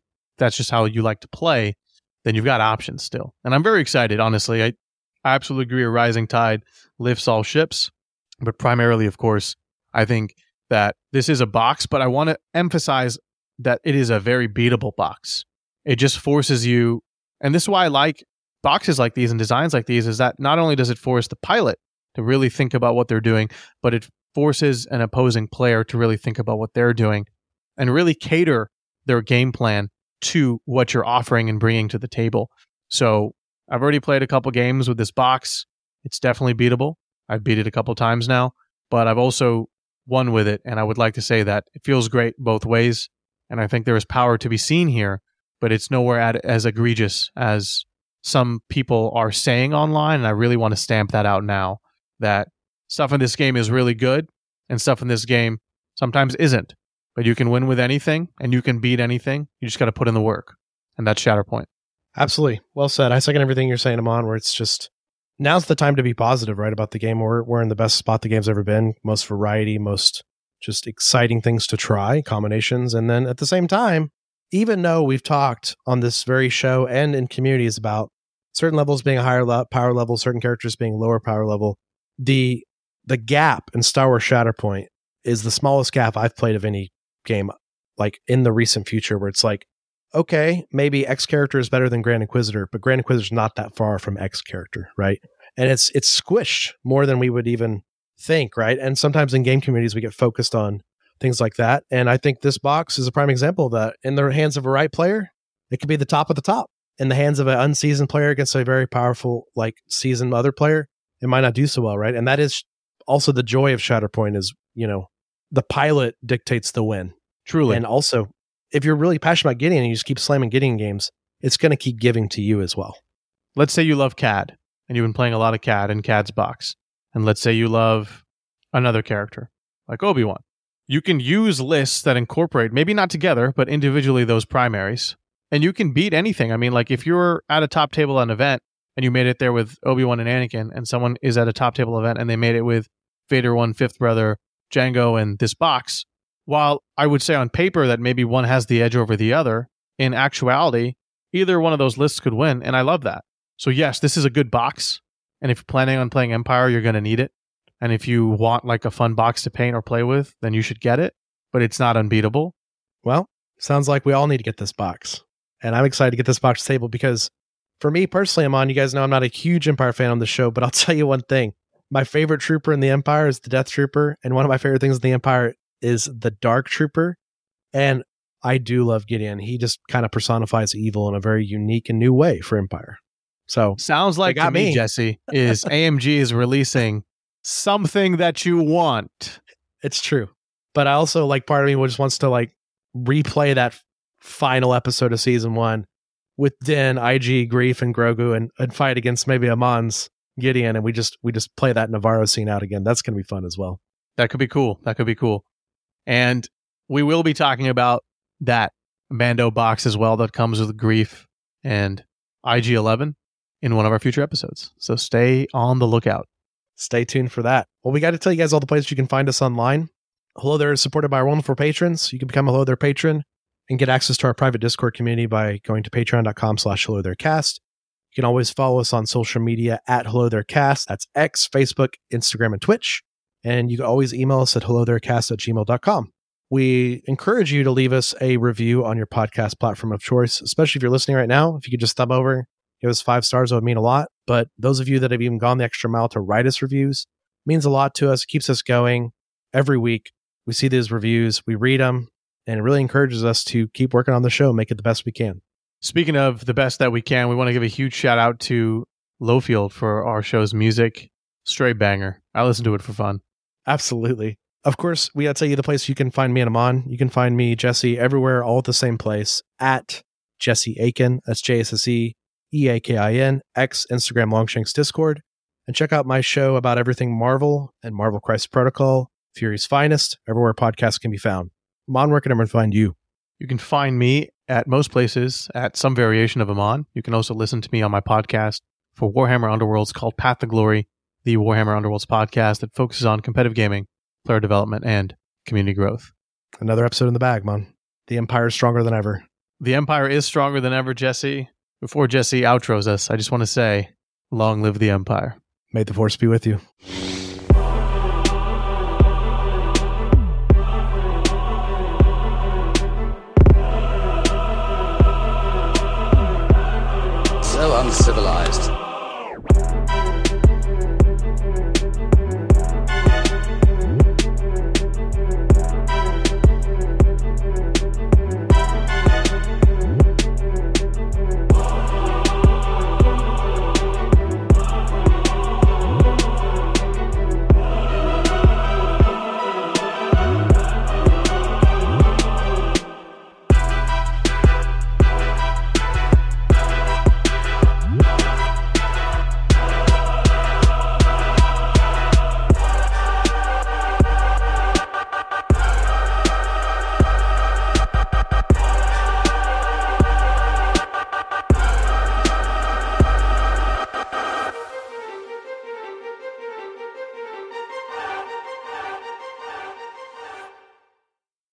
like to play, then you've got options still. And I'm very excited, honestly. I absolutely agree. A rising tide lifts all ships. But primarily, of course, I think that this is a box, but I want to emphasize that it is a very beatable box. It just forces you, and this is why I like boxes like these and designs like these, is that not only does it force the pilot to really think about what they're doing, but it forces an opposing player to really think about what they're doing and really cater their game plan to what you're offering and bringing to the table. So I've already played a couple games with this box. It's definitely beatable. I've beat it a couple times now, but I've also won with it. And I would like to say that it feels great both ways. And I think there is power to be seen here, but it's nowhere as egregious as some people are saying online. And I really want to stamp that out now, that stuff in this game is really good and stuff in this game sometimes isn't. But you can win with anything and you can beat anything. You just got to put in the work. And that's Shatterpoint. Absolutely. Well said. I second everything you're saying, Amon, where it's just, now's the time to be positive, right, about the game. We're in the best spot the game's ever been. Most variety, most just exciting things to try, combinations. And then at the same time, even though we've talked on this very show and in communities about certain levels being a higher power level, certain characters being lower power level, the gap in Star Wars Shatterpoint is the smallest gap I've played of any game, like in the recent future, where it's like, okay, maybe X character is better than Grand Inquisitor, but Grand Inquisitor's not that far from X character, right? And it's squished more than we would even think, right? And sometimes in game communities, we get focused on things like that. And I think this box is a prime example of that. In the hands of a right player, it could be the top of the top. In the hands of an unseasoned player against a very powerful, like seasoned other player, it might not do so well, right? And that is also the joy of Shatterpoint is, the pilot dictates the win. Truly. And also, if you're really passionate about Gideon and you just keep slamming Gideon games, it's going to keep giving to you as well. Let's say you love CAD and you've been playing a lot of CAD in CAD's box. And let's say you love another character like Obi-Wan. You can use lists that incorporate, maybe not together, but individually those primaries. And you can beat anything. I mean, like if you're at a top table at an event and you made it there with Obi-Wan and Anakin, and someone is at a top table event and they made it with Vader 1, Fifth Brother, Jango, and this box, while I would say on paper that maybe one has the edge over the other, in actuality, either one of those lists could win, and I love that. So yes, this is a good box, and if you're planning on playing Empire, you're going to need it. And if you want like a fun box to paint or play with, then you should get it, but it's not unbeatable. Well, sounds like we all need to get this box. And I'm excited to get this box table because for me personally, Amon, you guys know I'm not a huge Empire fan on the show, but I'll tell you one thing. My favorite trooper in the Empire is the Death Trooper, and one of my favorite things in the Empire is the Dark Trooper. And I do love Gideon. He just kind of personifies evil in a very unique and new way for Empire. So sounds like to me, Jesse, is AMG is releasing something that you want. It's true. But I also, like, part of me just wants to like replay that final episode of season 1 with Din, IG, Greef, and Grogu and fight against maybe Amon's Gideon, and we just play that Navarro scene out again. That's going to be fun as well. That could be cool. And we will be talking about that Mando box as well that comes with Greef and IG-11 in one of our future episodes. So stay on the lookout. Stay tuned for that. Well, we got to tell you guys all the places you can find us online. Hello There is supported by our wonderful patrons. You can become a Hello There patron and get access to our private Discord community by going to patreon.com/HelloThereCast. You can always follow us on social media at HelloThereCast. That's X, Facebook, Instagram, and Twitch. And you can always email us at hellotherecast@gmail.com. We encourage you to leave us a review on your podcast platform of choice, especially if you're listening right now. If you could just thumb over, give us 5 stars, that would mean a lot. But those of you that have even gone the extra mile to write us reviews, means a lot to us. It keeps us going every week. We see these reviews, we read them, and it really encourages us to keep working on the show, make it the best we can. Speaking of the best that we can, we want to give a huge shout out to Lowfield for our show's music. Straight banger. I listen to it for fun. Absolutely. Of course, we got to tell you the place you can find me and Amon. You can find me, Jesse, everywhere, all at the same place, at Jesse Aiken. That's JSSE EAKIN, X, Instagram, Longshanks, Discord. And check out my show about everything Marvel and Marvel Crisis Protocol, Fury's Finest, everywhere podcasts can be found. Amon, where can everyone find you? You can find me at most places at some variation of Amon. You can also listen to me on my podcast for Warhammer Underworlds called Path to Glory, the Warhammer Underworlds podcast that focuses on competitive gaming, player development, and community growth. Another episode in the bag, man. The Empire is stronger than ever. The Empire is stronger than ever, Jesse. Before Jesse outros us, I just want to say, long live the Empire. May the Force be with you. So uncivilized.